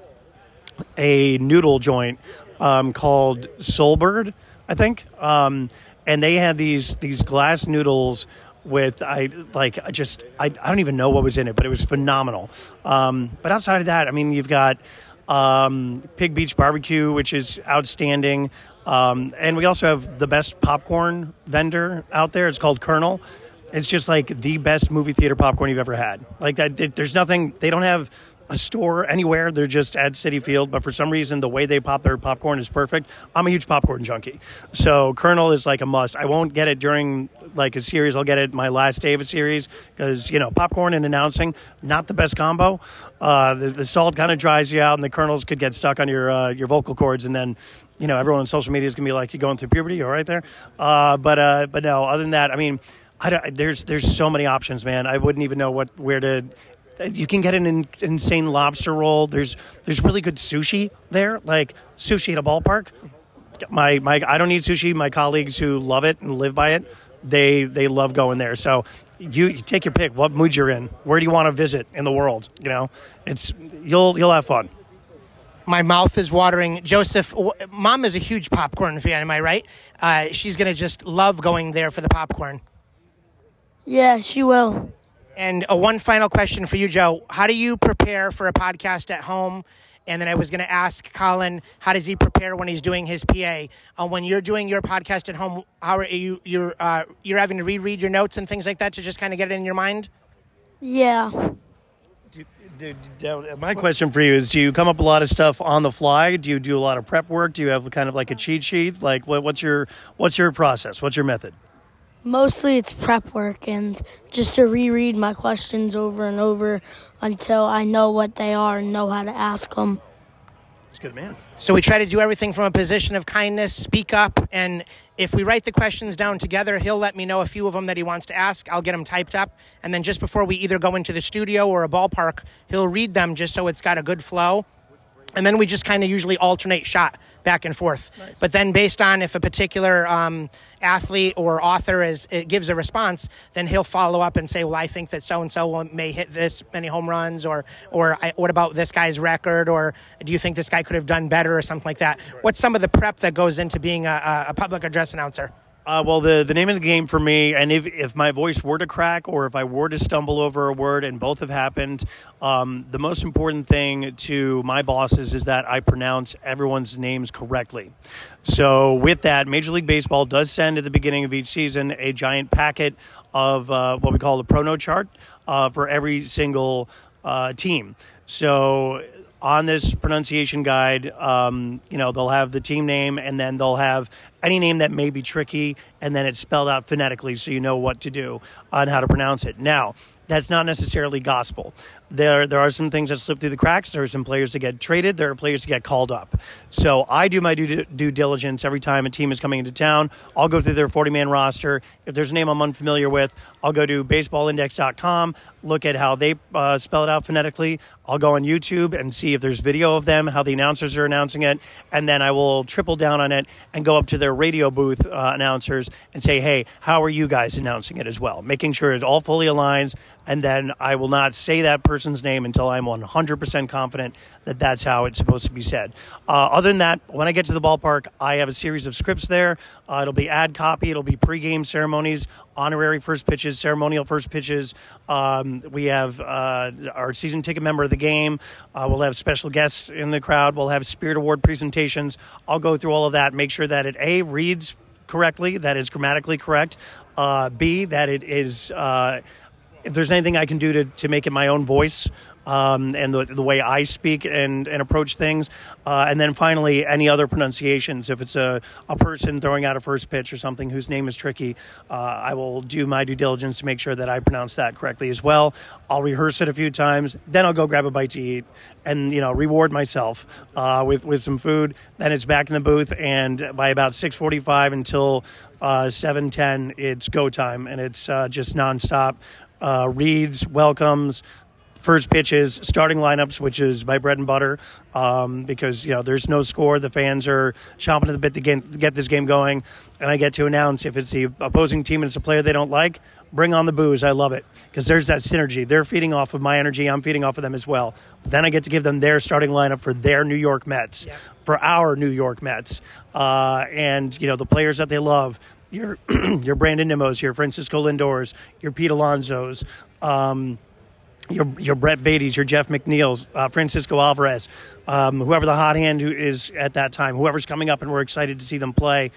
a noodle joint called Soulbird, I think. And they had these glass noodles with I don't even know what was in it, but it was phenomenal. But outside of that, I mean, you've got Pig Beach Barbecue, which is outstanding. And we also have the best popcorn vendor out there. It's called Colonel. It's just like the best movie theater popcorn you've ever had. Like that, there's nothing. They don't have a store anywhere. They're just at Citi Field. But for some reason, the way they pop their popcorn is perfect. I'm a huge popcorn junkie. So Colonel is like a must. I won't get it during like a series. I'll get it my last day of a series because, popcorn and announcing, not the best combo. The salt kind of dries you out and the kernels could get stuck on your vocal cords. And then, everyone on social media is going to be like, you going through puberty? You're right there. But no, other than that, I mean, there's so many options, man. I wouldn't even know where to. You can get an insane lobster roll. There's really good sushi there, like sushi at a ballpark. My I don't eat sushi. My colleagues who love it and live by it, they love going there. So you take your pick. What mood you're in? Where do you want to visit in the world? You'll have fun. My mouth is watering. Joseph, Mom is a huge popcorn fan. Am I right? She's gonna just love going there for the popcorn. Yeah, she will. And one final question for you, Joe. How do you prepare for a podcast at home? And then I was going to ask Colin, how does he prepare when he's doing his PA? When you're doing your podcast at home, how are you're having to reread your notes and things like that to just kind of get it in your mind? Yeah. My question for you is, do you come up with a lot of stuff on the fly? Do you do a lot of prep work? Do you have kind of like a cheat sheet? Like what's your process? What's your method? Mostly it's prep work and just to reread my questions over and over until I know what they are and know how to ask them. That's good, man. So we try to do everything from a position of kindness, speak up, and if we write the questions down together, he'll let me know a few of them that he wants to ask. I'll get them typed up, and then just before we either go into the studio or a ballpark, he'll read them just so it's got a good flow. And then we just kind of usually alternate shot back and forth. Nice. But then based on if a particular athlete or author gives a response, then he'll follow up and say, well, I think that so-and-so may hit this many home runs or what about this guy's record? Or do you think this guy could have done better or something like that? Right. What's some of the prep that goes into being a public address announcer? Well, the name of the game for me, and if my voice were to crack or if I were to stumble over a word, and both have happened, the most important thing to my bosses is that I pronounce everyone's names correctly. So with that, Major League Baseball does send at the beginning of each season a giant packet of what we call the prono chart for every single team. So on this pronunciation guide, they'll have the team name and then they'll have any name that may be tricky, and then it's spelled out phonetically so you know what to do on how to pronounce it. Now, that's not necessarily gospel. There are some things that slip through the cracks. There are some players that get traded. There are players that get called up. So I do my due diligence every time a team is coming into town. I'll go through their 40-man roster. If there's a name I'm unfamiliar with, I'll go to baseballindex.com, look at how they spell it out phonetically. I'll go on YouTube and see if there's video of them, how the announcers are announcing it, and then I will triple down on it and go up to their radio booth announcers and say, hey, how are you guys announcing it as well? Making sure it all fully aligns, and then I will not say that person's name until I'm 100% confident that that's how it's supposed to be said. Other than that, when I get to the ballpark, I have a series of scripts there. It'll be ad copy. It'll be pregame ceremonies, honorary first pitches, ceremonial first pitches. We have our season ticket member of the game. We'll have special guests in the crowd. We'll have Spirit Award presentations. I'll go through all of that, make sure that it, A, reads correctly, that it's grammatically correct, B, that it is if there's anything I can do to make it my own voice, and the way I speak and approach things. And then finally, any other pronunciations. If it's a person throwing out a first pitch or something whose name is tricky, I will do my due diligence to make sure that I pronounce that correctly as well. I'll rehearse it a few times. Then I'll go grab a bite to eat and, reward myself with some food. Then it's back in the booth. And by about 6:45 until 7:10, it's go time. And it's just nonstop. Reads, welcomes, first pitches, starting lineups, which is my bread and butter, because there's no score. The fans are chomping at the bit to get this game going, and I get to announce if it's the opposing team and it's a player they don't like, bring on the booze. I love it because there's that synergy. They're feeding off of my energy. I'm feeding off of them as well. Then I get to give them their starting lineup for their New York Mets, for our New York Mets, and the players that they love. Your Brandon Nimmo's, your Francisco Lindors, your Pete Alonso's, your Brett Beatty's, your Jeff McNeil's, Francisco Alvarez, whoever the hot hand who is at that time, whoever's coming up and we're excited to see them play.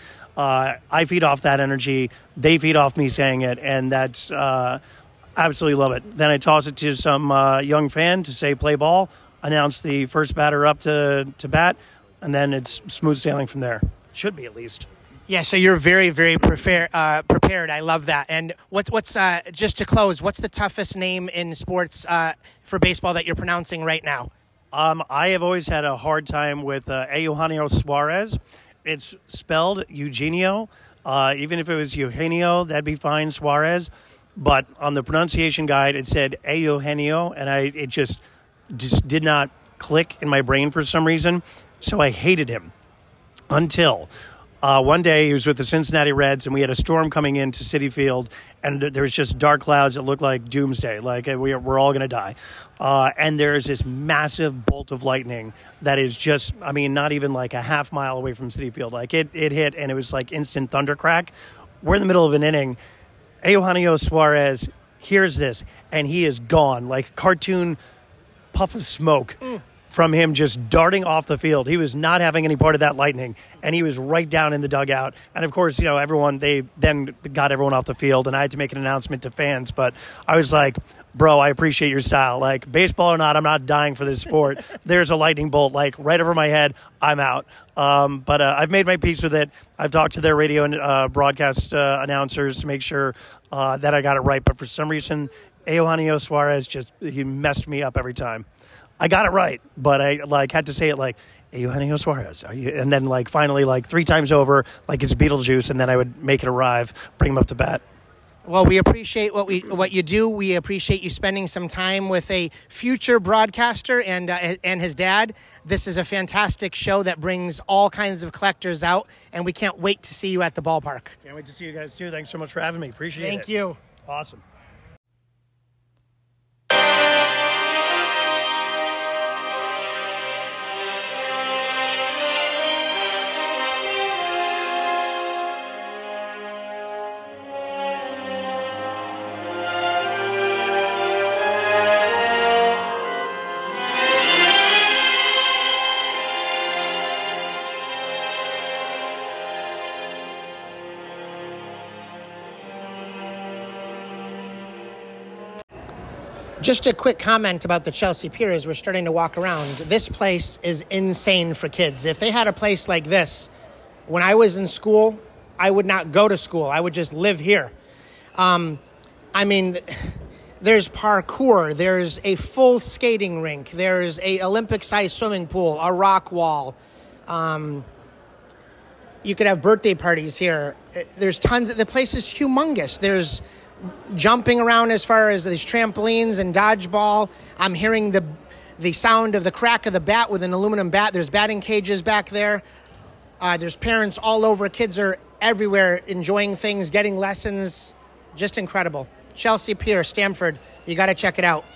I feed off that energy. They feed off me saying it, and that's absolutely love it. Then I toss it to some young fan to say play ball, announce the first batter up to bat, and then it's smooth sailing from there. Should be at least. Yeah, so you're very, very prepared. I love that. And what's just to close, what's the toughest name in sports for baseball that you're pronouncing right now? I have always had a hard time with Eugenio Suarez. It's spelled Eugenio. Even if it was Eugenio, that'd be fine, Suarez. But on the pronunciation guide, it said Eugenio, and it just did not click in my brain for some reason. So I hated him until... one day he was with the Cincinnati Reds, and we had a storm coming into Citi Field, and there was just dark clouds that looked like doomsday, like we're all going to die. And there's this massive bolt of lightning that is just, not even like a half mile away from Citi Field. Like it hit, and it was like instant thunder crack. We're in the middle of an inning. Eugenio Suarez hears this, and he is gone, like a cartoon puff of smoke. From him just darting off the field. He was not having any part of that lightning, and he was right down in the dugout. And, of course, they then got everyone off the field, and I had to make an announcement to fans. But I was like, bro, I appreciate your style. Like, baseball or not, I'm not dying for this sport. There's a lightning bolt, like, right over my head. I'm out. But I've made my peace with it. I've talked to their radio and broadcast announcers to make sure that I got it right. But for some reason, Eugenio Suarez he messed me up every time. I got it right, but I had to say it like Eugenio Suarez, and then finally 3 times over, like it's Beetlejuice, and then I would make it arrive, bring him up to bat. Well, we appreciate what you do. We appreciate you spending some time with a future broadcaster and his dad. This is a fantastic show that brings all kinds of collectors out, and we can't wait to see you at the ballpark. Can't wait to see you guys too. Thanks so much for having me. Appreciate it. Thank you. Awesome. Just a quick comment about the Chelsea Pier as we're starting to walk around. This place is insane for kids. If they had a place like this, when I was in school, I would not go to school. I would just live here. There's parkour. There's a full skating rink. There's a Olympic-sized swimming pool, a rock wall. You could have birthday parties here. There's tons. The place is humongous. There's jumping around as far as these trampolines and dodgeball. I'm hearing the sound of the crack of the bat with an aluminum bat. There's batting cages back there. There's parents all over. Kids are everywhere enjoying things, getting lessons. Just incredible. Chelsea Pier, Stamford. You got to check it out.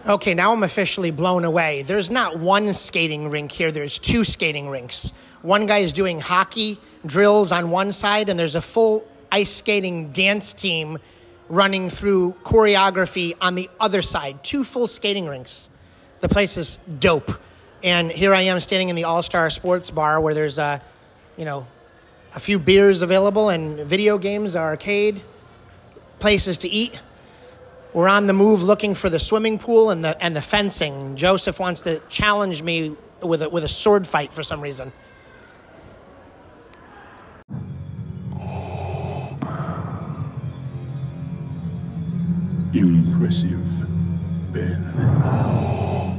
Okay, now I'm officially blown away. There's not one skating rink here. There's 2 skating rinks. One guy is doing hockey drills on one side, and there's a full ice skating dance team running through choreography on the other side. 2 full skating rinks. The place is dope. And here I am standing in the All-Star Sports Bar where there's, a few beers available and video games, arcade, places to eat. We're on the move looking for the swimming pool and the fencing. Joseph wants to challenge me with a sword fight for some reason. Impressive, Ben.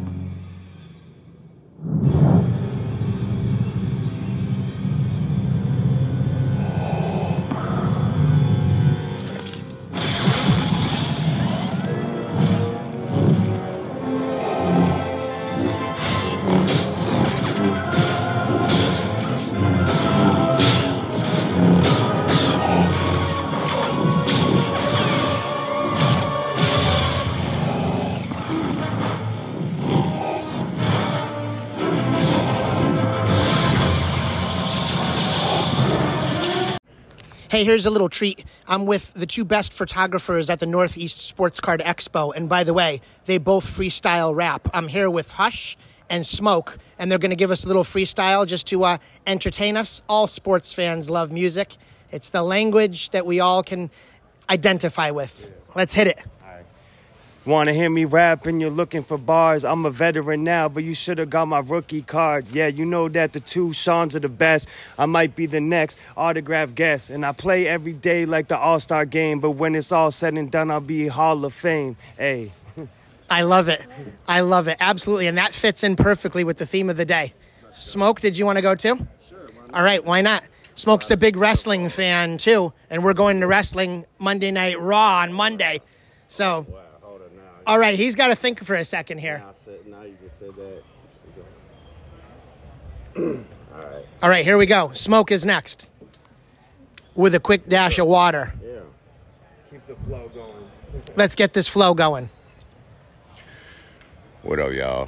Hey, here's a little treat. I'm with the 2 best photographers at the Northeast Sports Card Expo. And by the way, they both freestyle rap. I'm here with Hush and Smoke, and they're going to give us a little freestyle just to entertain us. All sports fans love music. It's the language that we all can identify with. Let's hit it. Wanna hear me rap and you're looking for bars? I'm a veteran now, but you should've got my rookie card. Yeah, you know that the 2 Seans are the best. I might be the next autograph guest. And I play every day like the All-Star game, but when it's all said and done, I'll be Hall of Fame. Hey. I love it. I love it. Absolutely. And that fits in perfectly with the theme of the day. Smoke, did you want to go too? Sure. All right, why not? Smoke's a big wrestling fan too, and we're going to wrestling Monday Night Raw on Monday. So... all right, he's got to think for a second here. Now you just said that. All right. All right, here we go. Smoke is next with a quick dash of water. Yeah. Keep the flow going. Let's get this flow going. What up, y'all?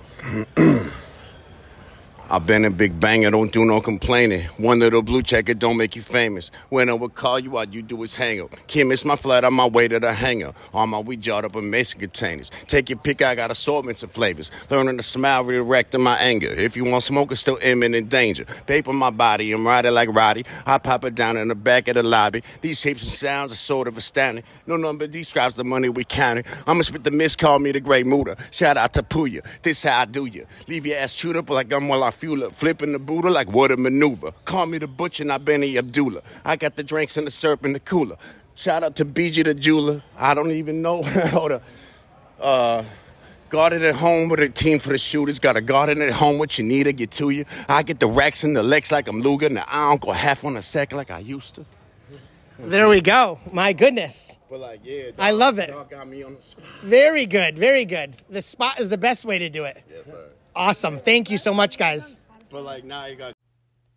I've been a big banger, don't do no complaining. One little blue check, it don't make you famous. When I would call you, all you do is hang up. Can't miss my flight on my way to the hangar. On my weed jarred up in mason containers. Take your pick, I got assortments of flavors. Learning to smile, redirecting my anger. If you want smoke, it's still imminent danger. Paper my body, I'm riding like Roddy. I pop it down in the back of the lobby. These shapes and sounds are sort of astounding. No number describes the money we counting. I'ma spit the miss, call me the great Muda. Shout out to Puya, this how I do ya. Leave your ass chewed up like I'm while I fuel up. Flipping the Buddha like what a maneuver. Call me the butcher, not Benny Abdullah. I got the drinks and the syrup in the cooler. Shout out to BG the jeweler. I don't even know how to guard it at home with a team for the shooters. Got a garden at home, what you need to get to you. I get the racks and the Lex like I'm Luger. Now I don't go half on a sec like I used to. There we go. My goodness. But like, yeah, dog, I love it. Dog got me on the spot. Very good. Very good. The spot is the best way to do it. Yes, sir. Awesome. Thank you so much, guys. But like now you got.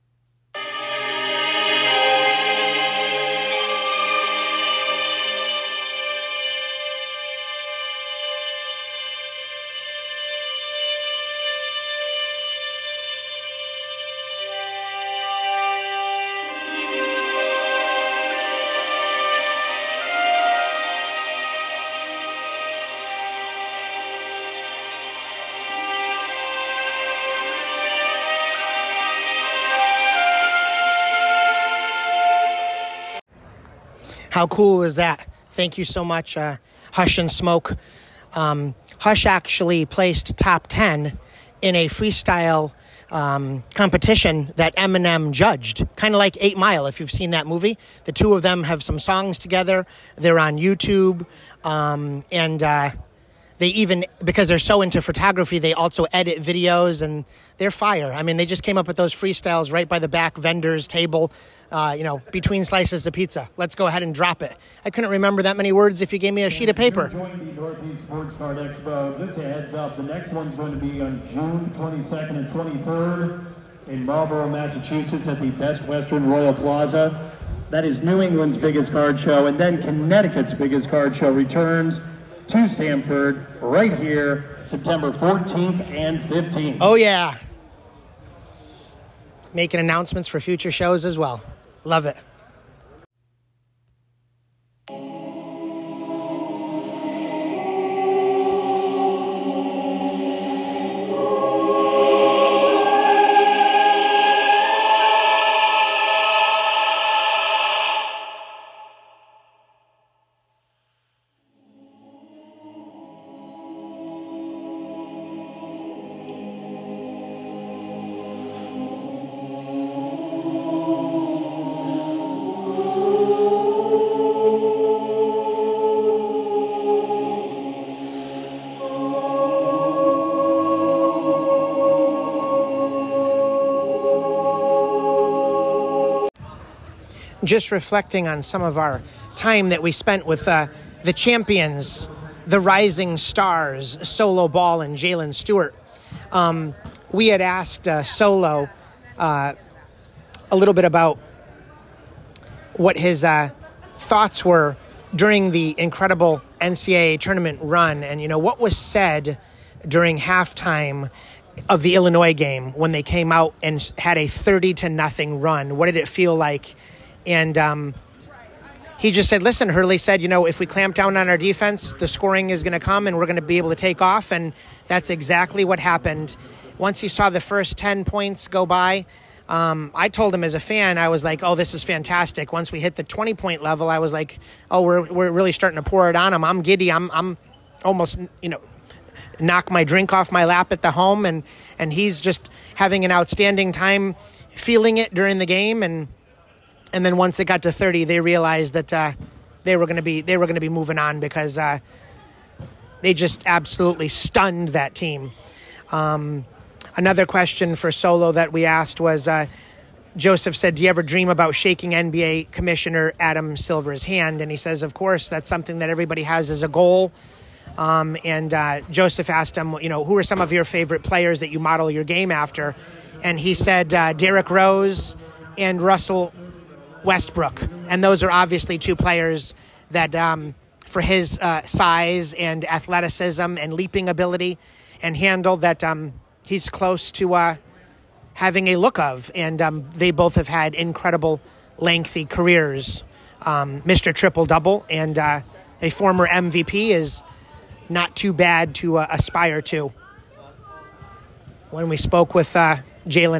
How cool is that? Thank you so much, Hush and Smoke. Hush actually placed top 10 in a freestyle competition that Eminem judged, kind of like 8 Mile, if you've seen that movie. The two of them have some songs together. They're on YouTube, and they even, because they're so into photography, they also edit videos, and they're fire. I mean, they just came up with those freestyles right by the back vendor's table, between slices of pizza. Let's go ahead and drop it. I couldn't remember that many words if you gave me a sheet of paper. Join the Northeast Sports Card Expo. Just a heads up, the next one's going to be on June 22nd and 23rd in Marlborough, Massachusetts at the Best Western Royal Plaza. That is New England's biggest card show, and then Connecticut's biggest card show returns to Stamford right here, September 14th and 15th. Oh, yeah. Making announcements for future shows as well. Love it. Just reflecting on some of our time that we spent with the champions, the rising stars, Solo Ball and Jalen Stewart. We had asked Solo a little bit about what his thoughts were during the incredible NCAA tournament run, and what was said during halftime of the Illinois game when they came out and had a 30-0 run. What did it feel like? And he just said, listen, Hurley said, if we clamp down on our defense, the scoring is going to come and we're going to be able to take off. And that's exactly what happened. Once he saw the first 10 points go by, I told him as a fan, I was like, oh, this is fantastic. Once we hit the 20-point level, I was like, oh, we're really starting to pour it on him. I'm giddy. I'm almost, knock my drink off my lap at the home. And he's just having an outstanding time feeling it during the game. And then once it got to 30, they realized that they were going to be moving on because they just absolutely stunned that team. Another question for Solo that we asked was, Joseph said, do you ever dream about shaking NBA Commissioner Adam Silver's hand? And he says, of course, that's something that everybody has as a goal. And Joseph asked him, who are some of your favorite players that you model your game after? And he said, Derrick Rose and Russell Westbrook. And those are obviously two players that for his size and athleticism and leaping ability and handle that he's close to having a look of. And they both have had incredible lengthy careers. Mr. Triple-Double and a former MVP is not too bad to aspire to. When we spoke with Jalen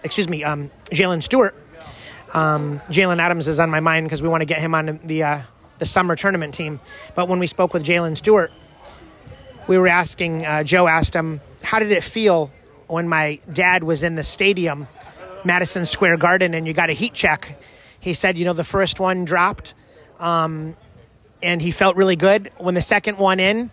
Stewart, Jalen Adams is on my mind because we want to get him on the summer tournament team. But when we spoke with Jalen Stewart, we were asking, Joe asked him, how did it feel when my dad was in the stadium, Madison Square Garden, and you got a heat check? He said, the first one dropped, and he felt really good. When the second one in,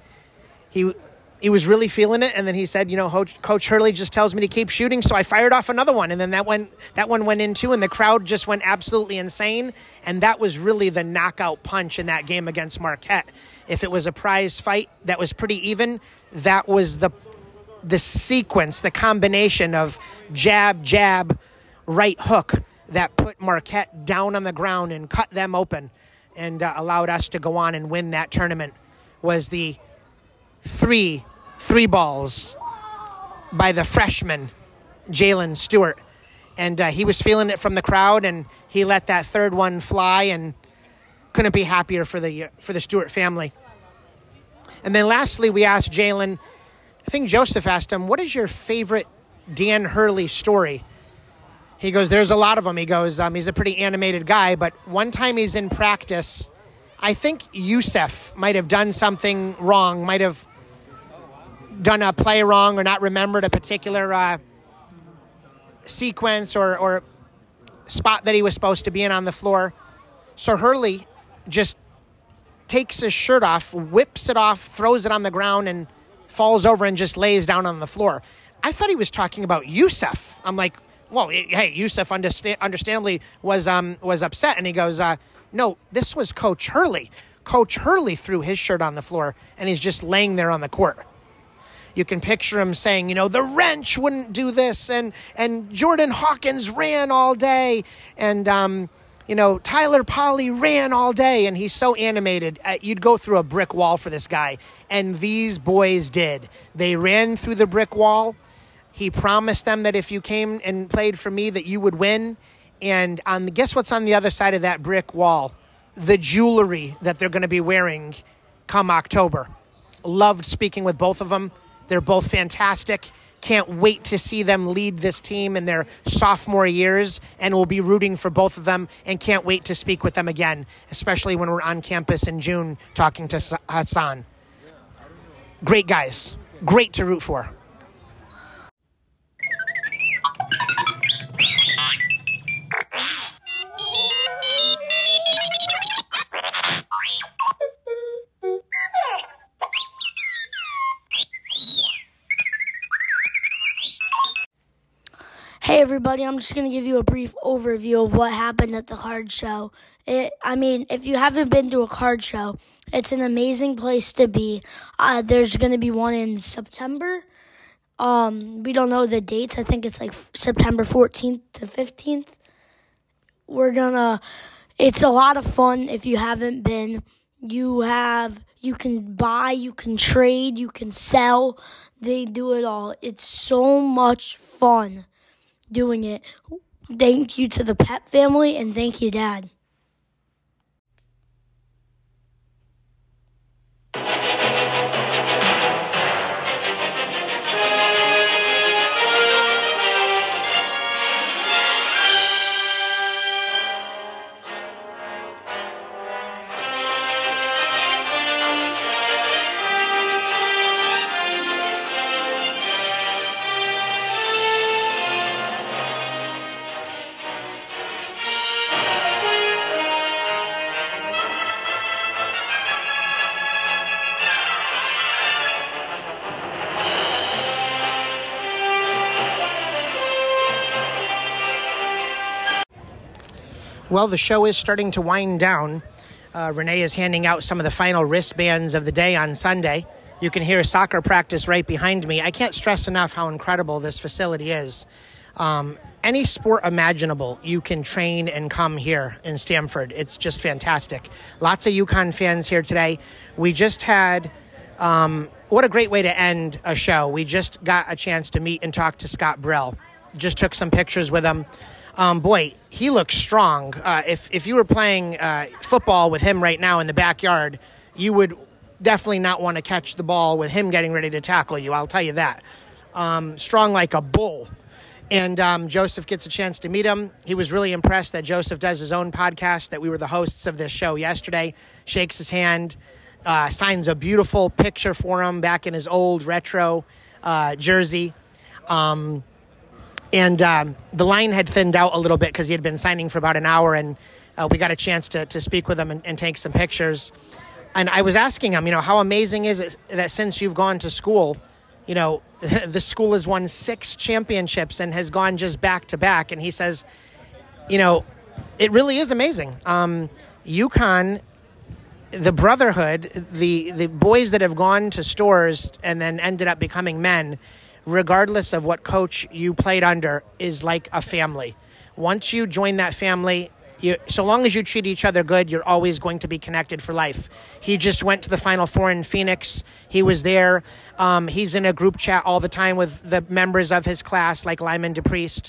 he was really feeling it, and then he said, Coach Hurley just tells me to keep shooting, so I fired off another one, and then that one went in too, and the crowd just went absolutely insane, and that was really the knockout punch in that game against Marquette. If it was a prize fight that was pretty even, that was the sequence, the combination of jab, right hook that put Marquette down on the ground and cut them open and allowed us to go on and win that tournament was the three balls by the freshman Jalen Stewart. And he was feeling it from the crowd, and he let that third one fly and couldn't be happier for the Stewart family. And then lastly, we asked Jalen, I think Joseph asked him, what is your favorite Dan Hurley story? He goes, there's a lot of them. He goes, he's a pretty animated guy, but one time he's in practice, I think Yusef might have done something wrong, might have done a play wrong or not remembered a particular sequence or spot that he was supposed to be in on the floor. So Hurley just takes his shirt off, whips it off, throws it on the ground, and falls over and just lays down on the floor. I thought he was talking about Yusef. I'm like, well, hey, Yusef understandably was upset. And he goes, no, this was Coach Hurley. Coach Hurley threw his shirt on the floor, and he's just laying there on the court. You can picture him saying, the wrench wouldn't do this, and Jordan Hawkins ran all day, and Tyler Polley ran all day and he's so animated. You'd go through a brick wall for this guy. And these boys did. They ran through the brick wall. He promised them that if you came and played for me that you would win. And guess what's on the other side of that brick wall? The jewelry that they're going to be wearing come October. Loved speaking with both of them. They're both fantastic. Can't wait to see them lead this team in their sophomore years, and we'll be rooting for both of them and can't wait to speak with them again, especially when we're on campus in June talking to Hassan. Great guys. Great to root for. Hey everybody, I'm just going to give you a brief overview of what happened at the card show. If you haven't been to a card show, it's an amazing place to be. There's going to be one in September. We don't know the dates. I think it's like September 14th to 15th. It's a lot of fun if you haven't been. You can buy, you can trade, you can sell. They do it all. It's so much fun doing it. Thank you to the Pep family and thank you, Dad. Well, the show is starting to wind down. Renee is handing out some of the final wristbands of the day on Sunday. You can hear soccer practice right behind me. I can't stress enough how incredible this facility is. Any sport imaginable, you can train and come here in Stamford. It's just fantastic. Lots of UConn fans here today. We just had, what a great way to end a show. We just got a chance to meet and talk to Scott Brill. Just took some pictures with him. Boy, he looks strong. If you were playing football with him right now in the backyard, you would definitely not want to catch the ball with him getting ready to tackle you. I'll tell you that. Strong like a bull. And Joseph gets a chance to meet him. He was really impressed that Joseph does his own podcast, that we were the hosts of this show yesterday. Shakes his hand, signs a beautiful picture for him back in his old retro jersey. And the line had thinned out a little bit because he had been signing for about an hour, and we got a chance to speak with him and take some pictures. And I was asking him, how amazing is it that since you've gone to school, the school has won 6 championships and has gone just back to back. And he says, it really is amazing. UConn, the brotherhood, the boys that have gone to Stores and then ended up becoming men, regardless of what coach you played under, is like a family. Once you join that family, so long as you treat each other good, you're always going to be connected for life. He just went to the Final Four in Phoenix. He was there. He's in a group chat all the time with the members of his class, like Lyman DePriest.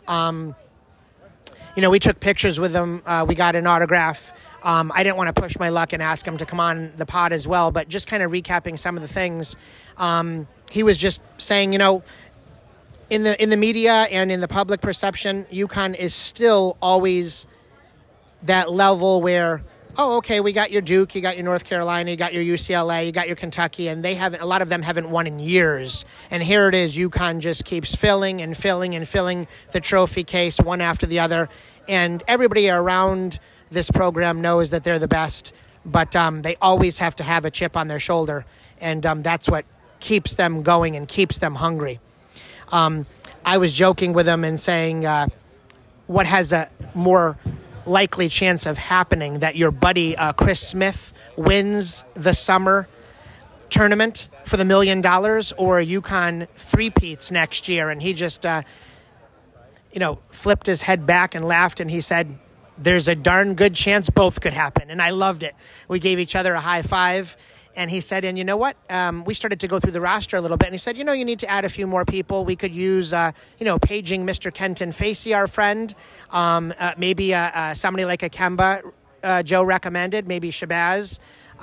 We took pictures with him. We got an autograph. I didn't want to push my luck and ask him to come on the pod as well, but just kind of recapping some of the things. He was just saying, in the media and in the public perception, UConn is still always that level where, oh, okay, we got your Duke, you got your North Carolina, you got your UCLA, you got your Kentucky, and a lot of them haven't won in years. And here it is, UConn just keeps filling and filling and filling the trophy case one after the other. And everybody around this program knows that they're the best, but they always have to have a chip on their shoulder. And that's what keeps them going and keeps them hungry. I was joking with him and saying, what has a more likely chance of happening, that your buddy Chris Smith wins the summer tournament for the $1 million, or UConn three-peats next year? And he just, flipped his head back and laughed, and he said, there's a darn good chance both could happen. And I loved it. We gave each other a high five. And he said, and you know what? We started to go through the roster a little bit. And he said, you need to add a few more people. We could use, paging Mr. Kenton Facey, our friend. Maybe somebody like a Kemba Joe recommended, maybe Shabazz.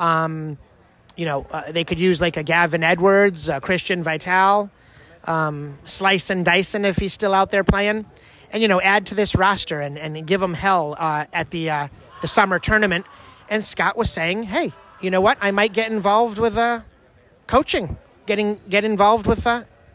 They could use like a Gavin Edwards, Christian Vital, Slice and Dyson if he's still out there playing. And, add to this roster and give them hell at the summer tournament. And Scott was saying, hey, you know what? I might get involved with coaching, get involved with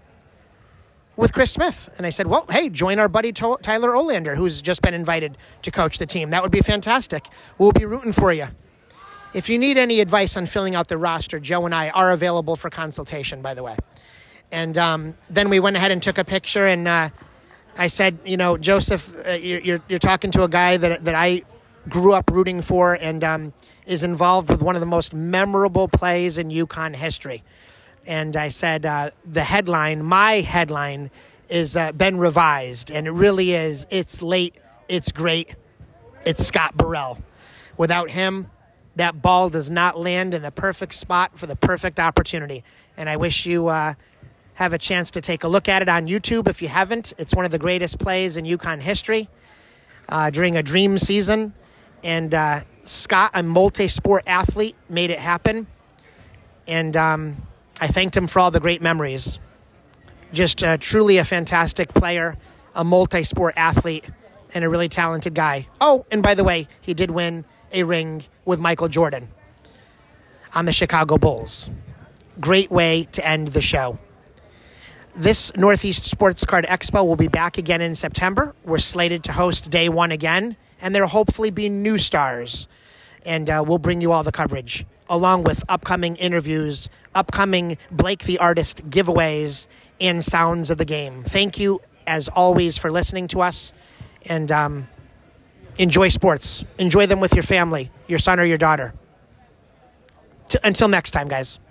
Chris Smith. And I said, well, hey, join our buddy Tyler Olander, who's just been invited to coach the team. That would be fantastic. We'll be rooting for you. If you need any advice on filling out the roster, Joe and I are available for consultation, by the way. And then we went ahead and took a picture, and I said, Joseph, you're talking to a guy that I grew up rooting for and is involved with one of the most memorable plays in UConn history. And I said, my headline is been revised, and it really is. It's late. It's great. It's Scott Burrell. Without him, that ball does not land in the perfect spot for the perfect opportunity. And I wish you have a chance to take a look at it on YouTube if you haven't. It's one of the greatest plays in UConn history during a dream season. And Scott, a multi-sport athlete, made it happen. And I thanked him for all the great memories. Just truly a fantastic player, a multi-sport athlete, and a really talented guy. Oh, and by the way, he did win a ring with Michael Jordan on the Chicago Bulls. Great way to end the show. This Northeast Sports Card Expo will be back again in September. We're slated to host day one again, and there will hopefully be new stars. And we'll bring you all the coverage, along with upcoming interviews, upcoming Blake the Artist giveaways, and sounds of the game. Thank you, as always, for listening to us. And enjoy sports. Enjoy them with your family, your son or your daughter. Until next time, guys.